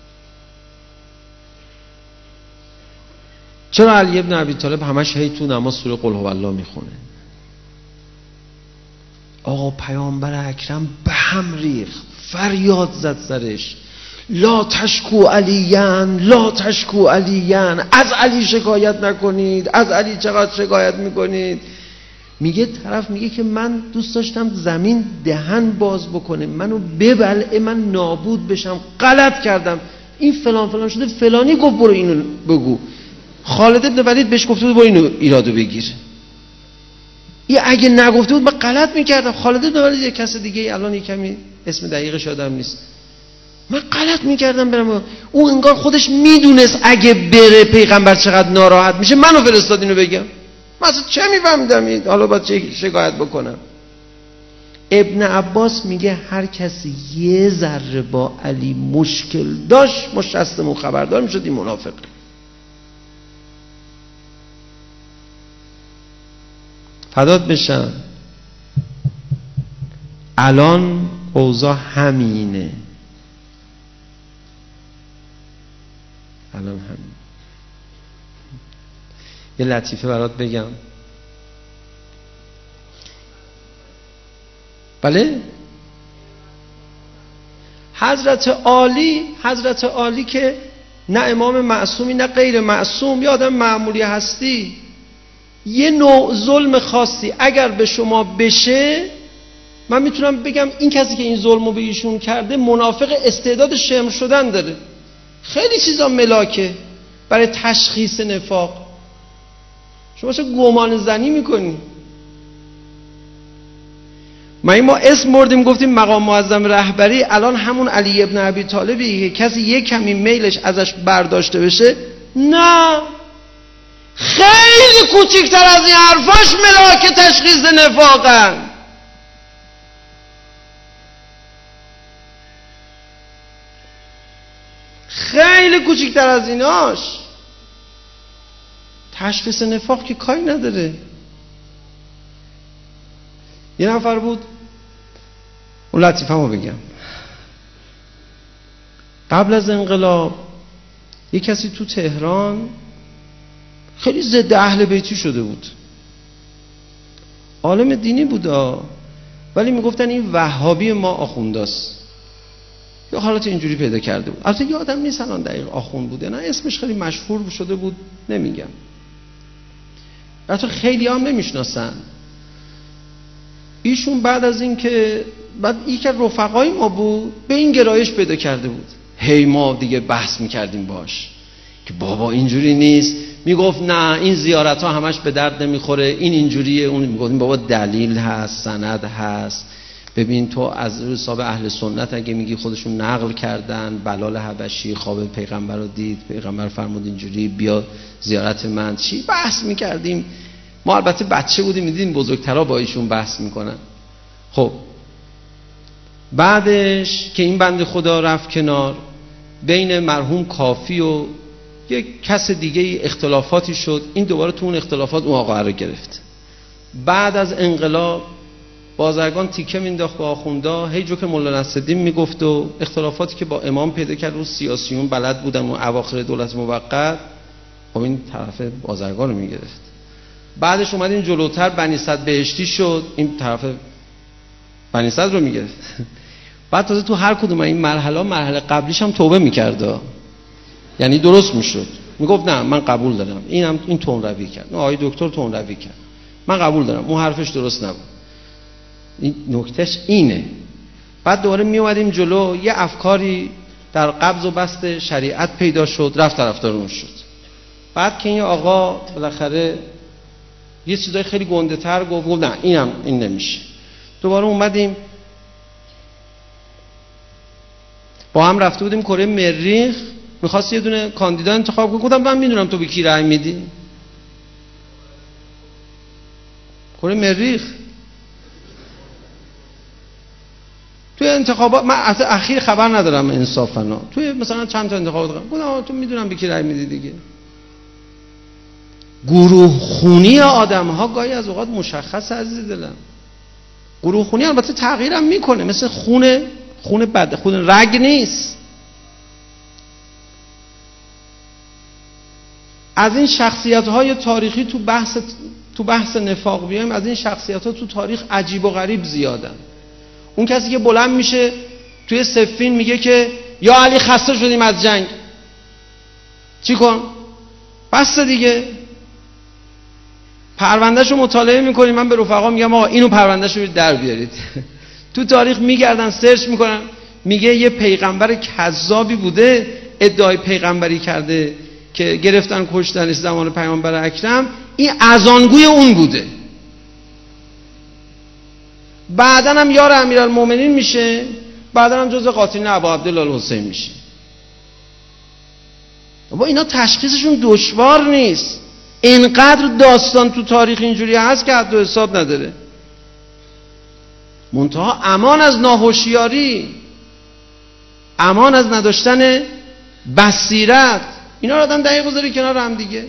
چرا علی ابن ابی طالب همش هی تو نماز سوره قل هو الله میخونه؟ آقا پیامبر اکرم به هم ریخت، فریاد زد سرش، لا تشکو علیان، لا تشکو علیان، از علی شکایت نکنید، از علی چقدر شکایت میکنید. میگه طرف میگه که من دوست داشتم زمین دهن باز بکنه، منو ببلعه، من نابود بشم، غلط کردم، این فلان فلان شده، فلانی گفت برو اینو بگو. خالد ابن ولید بهش گفته بود برو اینو ایرادو بگیر. این اگه نگفته بود من غلط میکردم. خالد ابن ولید یه کس دیگه، الان یه کمی اسم دقیقش یادم نیست، من غلط میکردم برم. او انگار خودش میدونست اگه بره پیغمبر چقدر ناراحت میشه، منو فرستاد اینو بگم. من اصلا چه میفهمیدم حالا باید چه شکایت بکنم. ابن عباس میگه هر کسی یه ذره با علی مشکل داشت ما شستمون خبردار میشد این منافق. فدات بشم. الان اوضاع همینه، الان همین. یه لطیفه برات بگم. بله؟ حضرت عالی، حضرت عالی که نه امام معصومی نه غیر معصوم، یه آدم معمولی هستی، یه نوع ظلم خاصی اگر به شما بشه من میتونم بگم این کسی که این ظلمو به ایشون کرده منافق استعداد شمر شدن داره. خیلی چیزا ملاکه برای تشخیص نفاق. شما چه گمان زنی میکنی؟ ما ما اسم بردیم گفتیم مقام معظم رهبری، الان همون علی ابن ابی طالبی که کسی یک کمی میلش ازش برداشته بشه، نه، خیلی کوچکتر از این حرفاش ملاک تشخیص نفاقن. خیلی کوچکتر از ایناش تشخیص نفاق که کاری نداره. یه نفر بود، اون لطیفه‌مو بگم، قبل از انقلاب یه کسی تو تهران خیلی ضد اهل بیتی شده بود، عالم دینی بود ولی میگفتن این وهابی ما آخونداست، یا حالت اینجوری پیدا کرده بود. البته یادم نیست الان دقیق آخوند بوده نه، اسمش خیلی مشهور شده بود، نمیگم، البته خیلی هم نمیشناسن ایشون. بعد از این که بعد این که رفقای ما بود به این گرایش پیدا کرده بود، هی ما دیگه بحث میکردیم باش که بابا اینجوری نیست، میگفت نه این زیارت ها همش به درد نمیخوره، این اینجوریه، اون میگفتیم بابا دلیل هست، سند هست، ببین تو از حساب اهل سنت اگه میگی خودشون نقل کردن، بلال حبشی خواب پیغمبر رو دید، پیغمبر فرمود اینجوری بیا زیارت من، چی بحث میکردیم ما. البته بچه بودیم میدیدیم بزرگترها با ایشون بحث میکنن. خب بعدش که این بنده خدا رفت کنار، بین مرحوم کافی و یک کس دیگه اختلافاتی شد، این دوباره تو اون اختلافات اون آقا رو گرفت. بعد از انقلاب بازرگان تیکه مینداخت با آخوندا، هی جو که مولانا نصرالدین میگفت و اختلافاتی که با امام پیدا کرد رو سیاسیون بلد بودن و اواخر دولت موقت، خب این طرف بازرگان رو میگرفت. بعدش اومدیم جلوتر بنی صد بهشتی شد، این طرف بنی صد رو میگرفت. بعد تازه تو هر کدوم این مرحله مرحله قبلیش هم توبه میکرد، یعنی درست میشد، میگفت نه من قبول دارم، اینم این تون روی کرد، نه آقای دکتر تون روی کرد، من قبول دارم اون حرفش درست نبود، این نکتهش اینه. بعد دوباره میومدیم جلو، یه افکاری در قبض و بسط شریعت پیدا شد، رفت طرفدار اون شد. بعد که این آقا بالاخره یه چیزای خیلی گنده تر گفت، گفت نه اینم این نمیشه. دوباره اومدیم با هم رفته بودیم کره مریخ، میخواست یه دونه کاندیدا انتخاب کنه، گفتم من میدونم تو به کی رأی میدی. کره مریخ توی انتخابات من اخیر خبر ندارم انصافا، توی مثلا چند تا انتخابات دارم، گفتم تو میدونم به کی رأی میدی دیگه. گروه خونی آدم ها گاهی از اوقات مشخص عزیز دلم. گروه خونی البته تغییرم میکنه، مثل خون خون بد، خون رگ نیست. از این شخصیت های تاریخی تو بحث تو بحث نفاق بیایم، از این شخصیت ها تو تاریخ عجیب و غریب زیادن. اون کسی که بلند میشه توی صفین میگه که یا علی خسته شدیم از جنگ، چی کن؟ بس دیگه. پروندهشو مطالعه میکنیم، من به رفقا میگم آقا اینو پروندهشو در بیارید. تو تاریخ میگردن سرچ میکنن، میگه یه پیغمبر کذابی بوده ادعای پیغمبری کرده که گرفتن کشتنش زمان پیغمبر اکرم، این اذانگوی اون بوده. بعدن هم یار امیرالمومنین میشه، بعدن هم جزء قاتلین ابا عبدالله الحسین میشه. با اینا تشخیصشون دشوار نیست، اینقدر داستان تو تاریخ اینجوری هست که حد و حساب نداره. منتها امان از ناهوشیاری، امان از نداشتن بصیرت، اینا رو آدم دقیق بذاری کنار هم دیگه.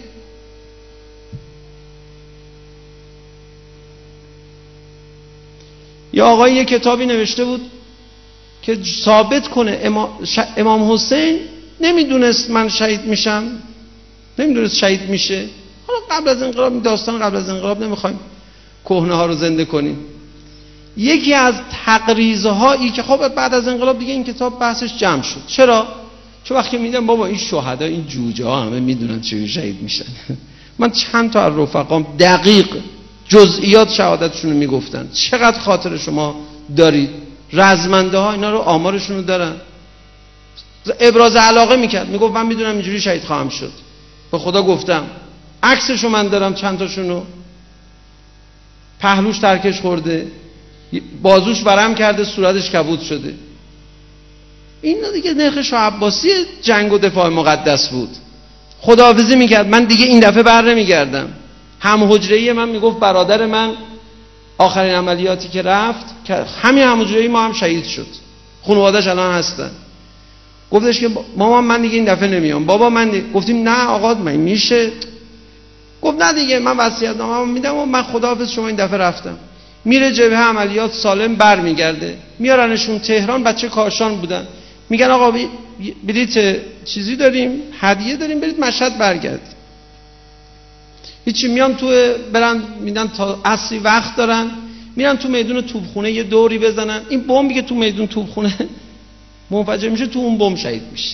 یا آقای یه کتابی نوشته بود که ثابت کنه امام, امام حسین نمیدونست من شهید میشم، نمیدونست شهید میشه. حالا قبل از انقلاب، داستان قبل از انقلاب نمیخوایم کهنه ها رو زنده کنیم. یکی از تقریضهایی که خب بعد از انقلاب دیگه این کتاب بحثش جمع شد. چرا؟ چون وقتی میدم بابا این شهدا، این جوجه ها همه میدونن چه شهید میشن. من چند تا از رفقام دقیق جزئیات شهادتشون رو میگفتن، چقدر خاطر شما دارید؟ رزمنده ها اینا رو آمارشون رو دارن. ابراز علاقه میکرد، میگفت من میدونم اینجوری شهید خواهم شد، به خدا گفتم. عکسشو من دارم چند تاشونو. پهلوش ترکش خورده، بازوش ورم کرده، صورتش کبود شده. این دیگه نرخ شاه عباسی جنگ و دفاع مقدس بود. خداحافظی میکرد، من دیگه این دفعه بر نمیگردم. هم حجره‌ای من میگفت برادر من آخرین عملیاتی که رفت که همین هم حجره‌ای ما هم شهید شد، خانواده‌اش الان هستن. گفتش که مامان من دیگه این دفعه نمیام. بابا من دیگه. گفتیم نه آقا من میشه. گفت نه دیگه من وصیت‌نامه‌مو میدم و من خداحافظ شما این دفعه رفتم. میره جبهه عملیات سالم برمیگرده، میارنشون تهران. بچه کاشان بودن، میگن آقا بلیت چیزی داریم، هدیه داریم، برید مشهد برگردید. هیچی، میان تو برن میدن تا عصری وقت دارن، میرن تو میدون توپخونه یه دوری بزنن. این بمبی که تو میدون توپخونه منفجر میشه، تو اون بمب شهید میشه.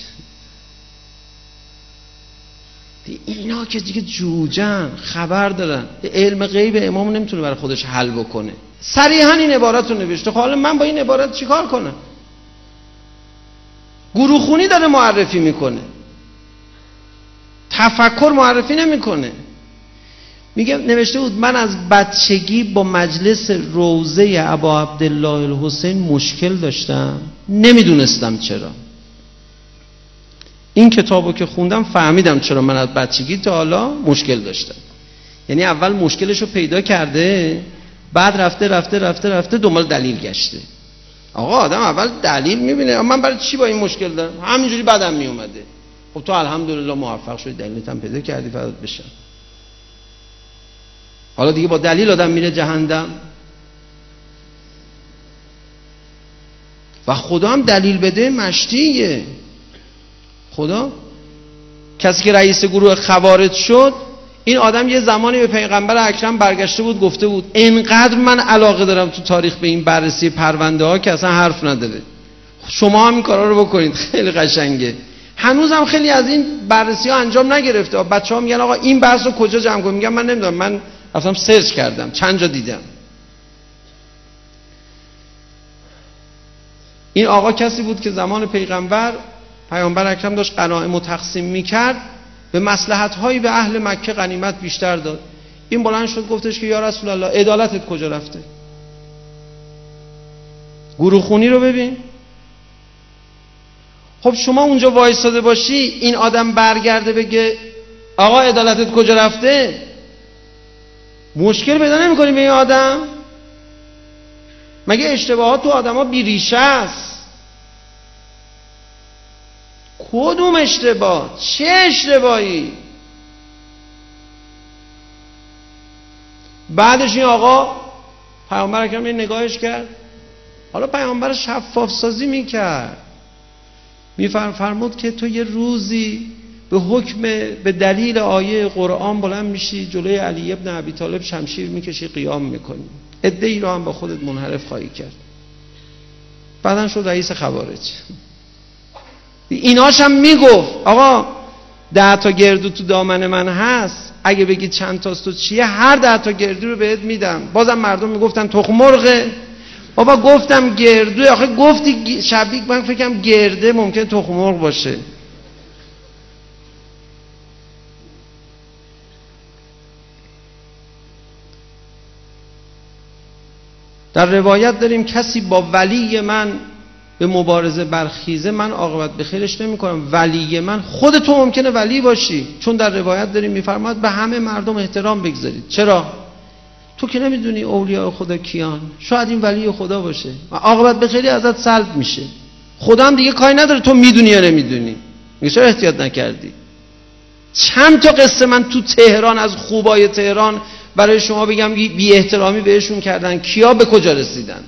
اینا که دیگه جوجن، خبر دارن، علم غیب امام نمیتونه برای خودش حل بکنه. صریحا این عبارت رو نوشته. حالا من با این عبارت چیکار کنم؟ گروه خونی داره معرفی میکنه، تفکر معرفی نمیکنه. میگه نوشته بود من از بچگی با مجلس روضه ابا عبدالله الحسین مشکل داشتم، نمیدونستم چرا. این کتابو که خوندم فهمیدم چرا من از بچگی تا حالا مشکل داشتم. یعنی اول مشکلشو پیدا کرده، بعد رفته رفته رفته رفته دنبال دلیل گشته. آقا آدم اول دلیل میبینه، من برای چی با این مشکل دارم؟ همینجوری بدم میومده. خب تو الحمدلله موفق شدی، دلیلت هم پیدا کردی، فدات بشم. حالا دیگه با دلیل آدم میره جهنم. و خدا هم دلیل بده مشتیه. خدا کسی که رئیس گروه خوارج شد، این آدم یه زمانی به پیغمبر اکرم برگشته بود گفته بود اینقدر من علاقه دارم تو تاریخ به این بررسی پرونده ها که اصلا حرف نداره، شما هم این کارا رو بکنید، خیلی قشنگه. هنوز هم خیلی از این بررسی ها انجام نگرفته. بچه‌ها میگن آقا این بحث رو کجا جمع کنیم؟ میگم من نمیدونم، من رفتم سرچ کردم، چند جا دیدم. این آقا کسی بود که زمان پیغمبر پیامبر اکرم داشت غنایم تقسیم میکرد، به مصلحت‌هایی به اهل مکه غنیمت بیشتر داد. این بلند شد گفتش که یا رسول الله عدالتت کجا رفته؟ گروه خونی رو ببین. خب شما اونجا وایساده باشی، این آدم برگرده بگه آقا عدالتت کجا رفته، مشکل پیدا نمی‌کنی به این آدم؟ مگه اشتباهات تو آدم‌ها بی‌ریشه است؟ کدوم اشتباه؟ چه اشتباهی؟ بعدش این آقا پیامبر اکرم یه نگاهش کرد. حالا پیامبر شفاف سازی میکرد، میفرمود که تو یه روزی به حکم به دلیل آیه قرآن بلند میشی جلوی علی ابن ابی طالب شمشیر میکشی قیام میکنی، عده‌ای رو هم با خودت منحرف خواهی کرد. بعدن شد رئیس خوارج. ایناش هم میگفت آقا ده تا گردو تو دامن من هست، اگه بگی چند تاست و چیه، هر ده تا گردو رو بهت میدم. بازم مردم میگفتن تخم مرغه. بابا گفتم گردو، آخه گفتی شبیه، من فکرم گرده ممکن تخم مرغ باشه. در روایت داریم کسی با ولی من به مبارزه برخیزه، من عاقبت به خیرش نمی کنم. ولی من خود تو ممکنه ولی باشی، چون در روایت داریم میفرماید به همه مردم احترام بگذارید. چرا؟ تو که نمیدونی اولیاء خدا کیان، شاید این ولی خدا باشه، عاقبت به خیری ازت سلب میشه. خدا هم دیگه کاری نداره تو میدونی یا نمیدونی. میگه چرا احتیاط نکردی؟ چند تا قصه من تو تهران از خوبای تهران برای شما بگم بی احترامی بهشون کردن، کیا به کجا رسیدن.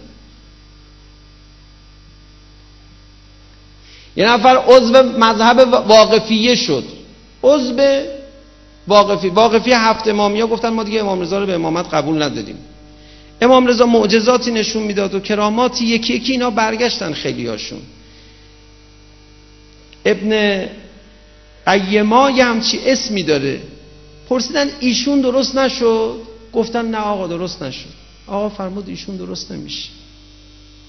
یه نفر عضو مذهب واقفیه شد، عضو واقفی واقفی هفت امامیا گفتن ما دیگه امام رضا رو به امامت قبول نداریم. امام رضا معجزاتی نشون میداد و کراماتی، یکی یکی اینا برگشتن خیلیاشون. ابن قیما یه همچی اسمی داره، پرسیدن ایشون درست نشد؟ گفتن نه آقا درست نشد. آقا فرمود ایشون درست نمیشه.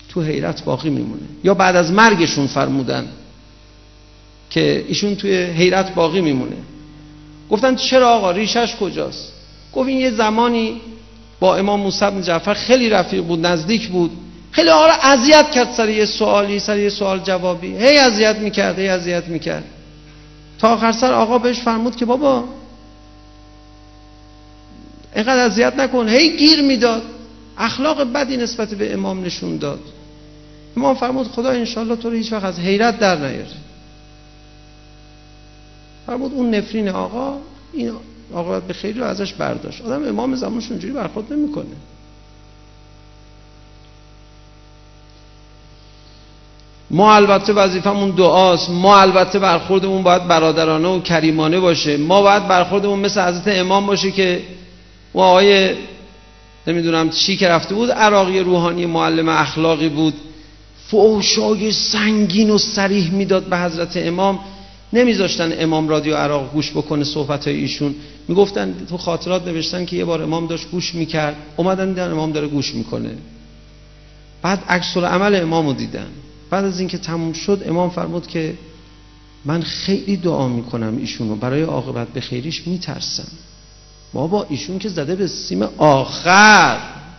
تو حیرت باقی میمونه. یا بعد از مرگشون فرمودن که ایشون توی حیرت باقی میمونه. گفتن چرا آقا، ریشش کجاست؟ گفت این یه زمانی با امام موسی بن جعفر خیلی رفیق بود، نزدیک بود، خیلی آقا رو اذیت کرد سر یه سوالی، سر یه سوال جوابی، هی اذیت میکرد، هی اذیت میکرد، تا آخر سر آقا بهش فرمود که بابا اینقدر اذیت نکن، هی گیر میداد، اخلاق بدی نسبت به امام نشون داد. امام فرمود خدا انشالله تو رو هیچ وقت از حیرت در نیاره. فرمود اون نفرین آقا، این عاقبت به خیر رو ازش برداشت. آدم امام زمانش اونجوری برخورد نمیکنه. ما البته وظیفمون دعاست، ما البته برخوردمون باید برادرانه و کریمانه باشه، ما باید برخوردمون مثل حضرت امام باشه که و آقای نمیدونم چی که رفته بود عراقی روحانی معلم اخلاقی بود، فحشای سنگین و صریح میداد به حضرت امام. نمیذاشتن امام رادیو عراق گوش بکنه صحبتای ایشون، میگفتن تو خاطرات نوشتن که یه بار امام داشت گوش میکرد، اومدن دیدن امام داره گوش میکنه، بعد عکس العمل امامو دیدن. بعد از اینکه تموم شد امام فرمود که من خیلی دعا میکنم ایشونو، برای عاقبت به خیریش میترسم. بابا ایشون که زده به سیم آخر،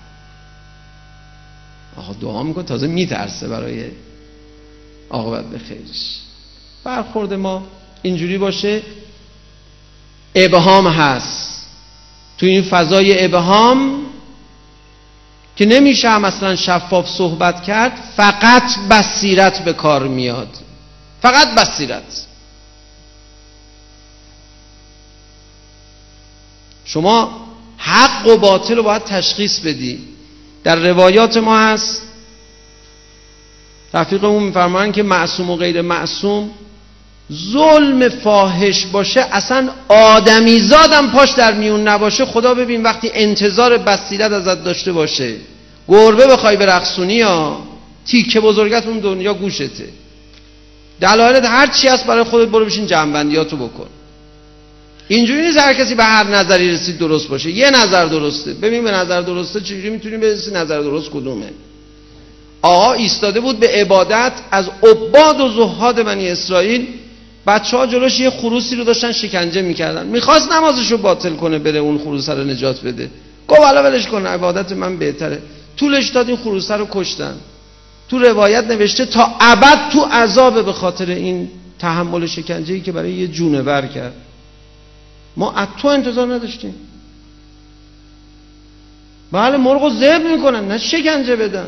آقا دعا میکنه تازه میترسه برای عاقبت به خیریش. برخورد ما اینجوری باشه. ابهام هست تو این فضای ابهام که نمیشه مثلا شفاف صحبت کرد، فقط بصیرت به کار میاد، فقط بصیرت. شما حق و باطل رو باید تشخیص بدی. در روایات ما هست رفیقمون میفرمان که معصوم و غیر معصوم، ظلم فاحش باشه اصلا آدمیزادم پاش در میون نباشه، خدا ببین وقتی انتظار بصیرت ازت داشته باشه، گربه بخوای برقصونی یا تیکه بزرگت اون دنیا گوشته، دلایلت هر چی هست برای خودت برو بشین جمع‌بندیاتو بکن. اینجوری نیست هر کسی به هر نظری رسید درست باشه. یه نظر درسته، ببین به نظر درسته چجوری میتونی برسی نظر درست کدومه. آقا ایستاده بود به عبادت، از عباد و زهاد بنی اسرائیل، بچه‌ها جلوش یه خروسی رو داشتن شکنجه میکردن، میخواست نمازشو باطل کنه بره اون خروس رو نجات بده، گفت والا ولش کن عبادت من بهتره، طولش داد این خروس رو کشتن. تو روایت نوشته تا ابد تو عذاب به خاطر این تحمل شکنجه‌ای که برای یه جونور کرد. ما از تو انتظار نداشتیم. بله مرغو ذبح میکنن، نه شکنجه بدن.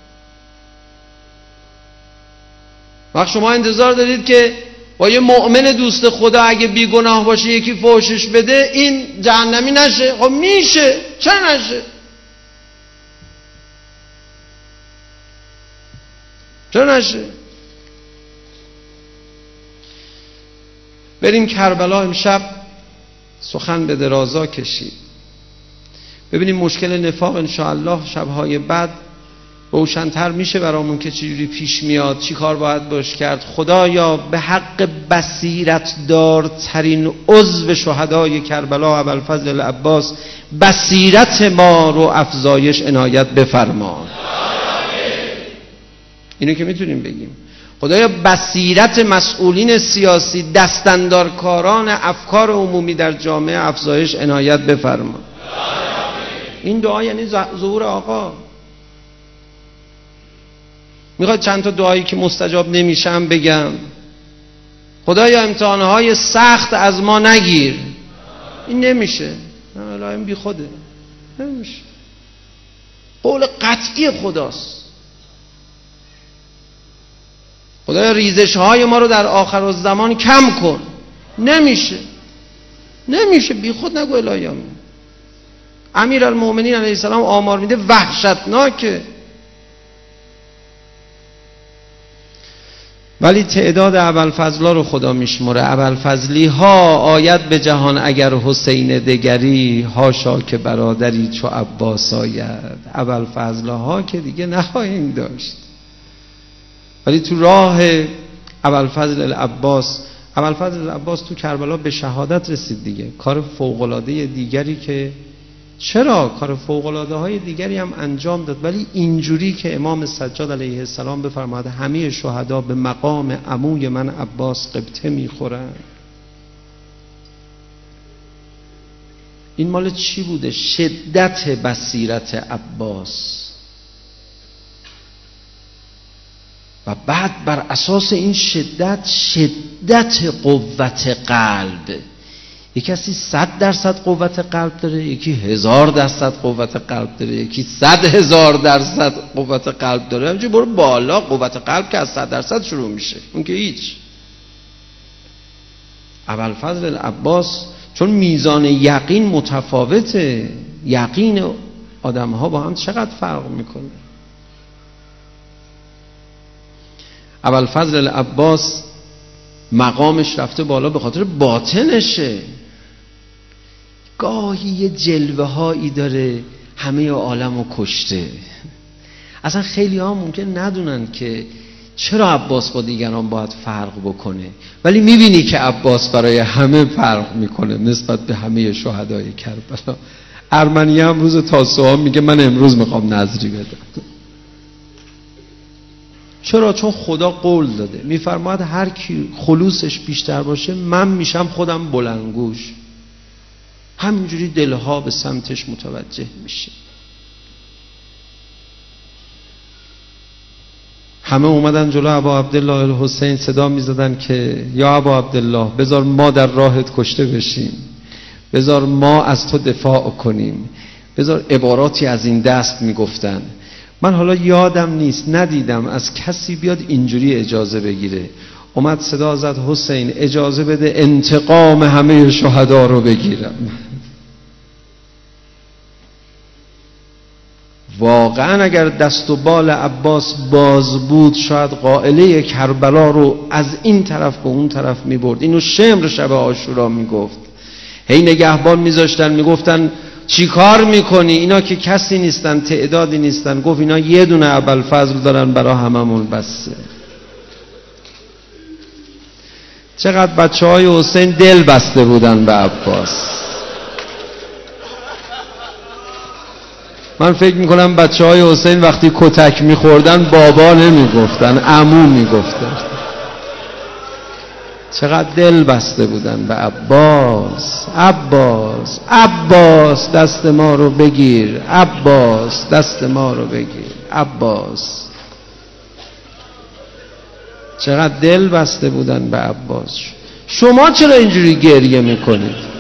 وقت شما انتظار دارید که با یه مؤمن دوست خدا اگه بیگناه باشه یکی فحشش بده این جهنمی نشه؟ خب میشه، چرا نشه؟ چرا نشه؟ بریم کربلا. امشب سخن به درازا کشید. ببینیم مشکل نفاق انشاءالله شبهای بعد روشن‌تر میشه برامون که چجوری پیش میاد، چی کار باید باش کرد. خدایا به حق بصیرت دارترین عضو شهدای کربلا ابوالفضل العباس بصیرت ما رو افزایش عنایت بفرما. اینو که میتونیم بگیم. خدایا بصیرت مسئولین سیاسی، دستاندارکاران افکار عمومی در جامعه افزایش عنایت بفرما. این دعا یعنی ظهور آقا. میخواد چند تا دعایی که مستجاب نمیشم بگم؟ خدایا امتحانهای سخت از ما نگیر. این نمیشه، الهیم بی خوده، نمیشه. قول قطعی خداست. خدایا ریزش های ما رو در آخر الزمان کم کن. نمیشه، نمیشه، بی خود نگو الهیم. امیر المؤمنین علیه السلام آمار میده وحشتناکه، ولی تعداد ابوالفضلا رو خدا میشمره. ابوالفضلی ها آید به جهان اگر حسین دگری، هاشا که برادری چو عباس آید. ابوالفضلا ها که دیگه نخواهیم داشت، ولی تو راه ابوالفضل العباس، ابوالفضل العباس تو کربلا به شهادت رسید دیگه. کار فوق‌العاده دیگری که چرا؟ کار فوق‌العاده های دیگری هم انجام داد، ولی اینجوری که امام سجاد علیه السلام بفرماد همه شهدا به مقام عموی من عباس قبطه میخورن. این مال چی بوده؟ شدت بصیرت عباس. و بعد بر اساس این شدت شدت قوت قلب. یکی کسی صد درصد قوت قلب داره، یکی هزار درصد قوت قلب داره، یکی صد هزار درصد قوت قلب داره. همچنین برو بالا، قوت قلب که از صد درصد شروع میشه، اون که هیچ. ابوالفضل العباس چون میزان یقین متفاوته، یقین آدم ها با هم چقدر فرق میکنه. ابوالفضل العباس مقامش رفته بالا به خاطر باطنشه. گاهی یه جلوه هایی داره همه عالم رو کشته. اصلا خیلی ها ممکن ندونن که چرا عباس با دیگران باید فرق بکنه، ولی میبینی که عباس برای همه فرق میکنه نسبت به همه شهدای کربلا. ارمنی هم روز تاسوعا میگه من امروز میخوام نذری بدم. چرا؟ چون خدا قول داده، میفرماد هر کی خلوصش بیشتر باشه من میشم خودم بلندگوش. همینجوری دلها به سمتش متوجه میشه. همه اومدن جلو ابا عبدالله الحسین صدا میزدن که یا ابا عبدالله بذار ما در راهت کشته بشیم، بذار ما از تو دفاع کنیم، بذار عباراتی از این دست میگفتن. من حالا یادم نیست، ندیدم از کسی بیاد اینجوری اجازه بگیره. اومد صدا زد حسین اجازه بده انتقام همه شهدا رو بگیرم. واقعا اگر دست و بال عباس باز بود شاید قائله کربلا رو از این طرف به اون طرف می برد. اینو شمر شب عاشورا می گفت. هی نگهبان می زاشتن می گفتن چی کار می کنی؟ اینا که کسی نیستن، تعدادی نیستن. گفت اینا یه دونه ابوالفضل دارن برا هممون بسه. چقدر بچه های حسین دل بسته بودن به عباس. من فکر میکنم بچه های حسین وقتی کتک میخوردن بابا نمیگفتن، عمو میگفتن. چقدر دل بسته بودن به عباس. عباس عباس دست ما رو بگیر، عباس دست ما رو بگیر، عباس. چقدر دل بسته بودن به عباس. شما چرا اینجوری گریه میکنید؟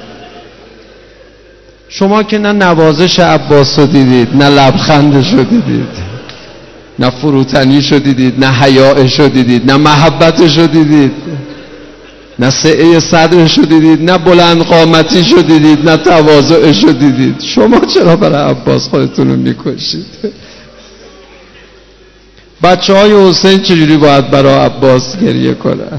شما که نه نوازش عباس رو دیدید، نه لبخندش رو دیدید، نه فروتنیش رو دیدید، نه حیاءش رو دیدید، نه محبتش رو دیدید، نه سعه صدرش رو دیدید، نه بلند قامتیش رو دیدید، نه تواضعش رو دیدید. شما چرا برای عباس خودتون رو میکشید؟ بچه های حسین چجوری باید برای عباس گریه کنن؟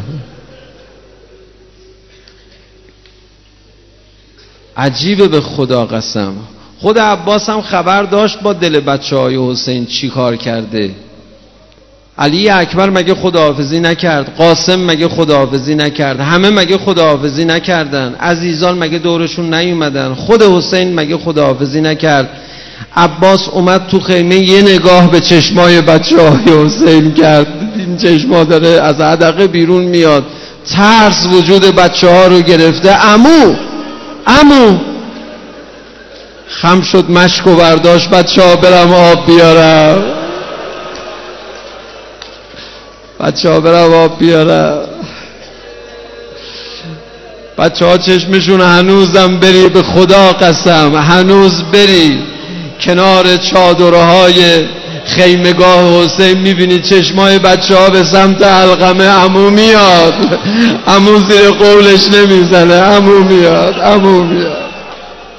عجیبه به خدا قسم. خود عباس هم خبر داشت با دل بچه های حسین چی کار کرده. علی اکبر مگه خداحافظی نکرد؟ قاسم مگه خداحافظی نکرد؟ همه مگه خداحافظی نکردن؟ عزیزان مگه دورشون نیومدن؟ خود حسین مگه خداحافظی نکرد؟ عباس اومد تو خیمه یه نگاه به چشمای بچه های حسین کرد. این چشما داره از حدقه بیرون میاد، ترس وجود بچه ها رو گرفته. عمو عمو خم شد، مشک و برداشت، بچه ها برم آب بیارم، بچه ها برم آب بیارم. بچه ها چشمشون هنوزم بری، به خدا قسم هنوز بری کنار چادرهای خیمگاه حسین میبینی چشمای بچه ها به سمت علقمه. عمو میاد، عمو زیر قولش نمیزنه، عمو میاد، عمو میاد.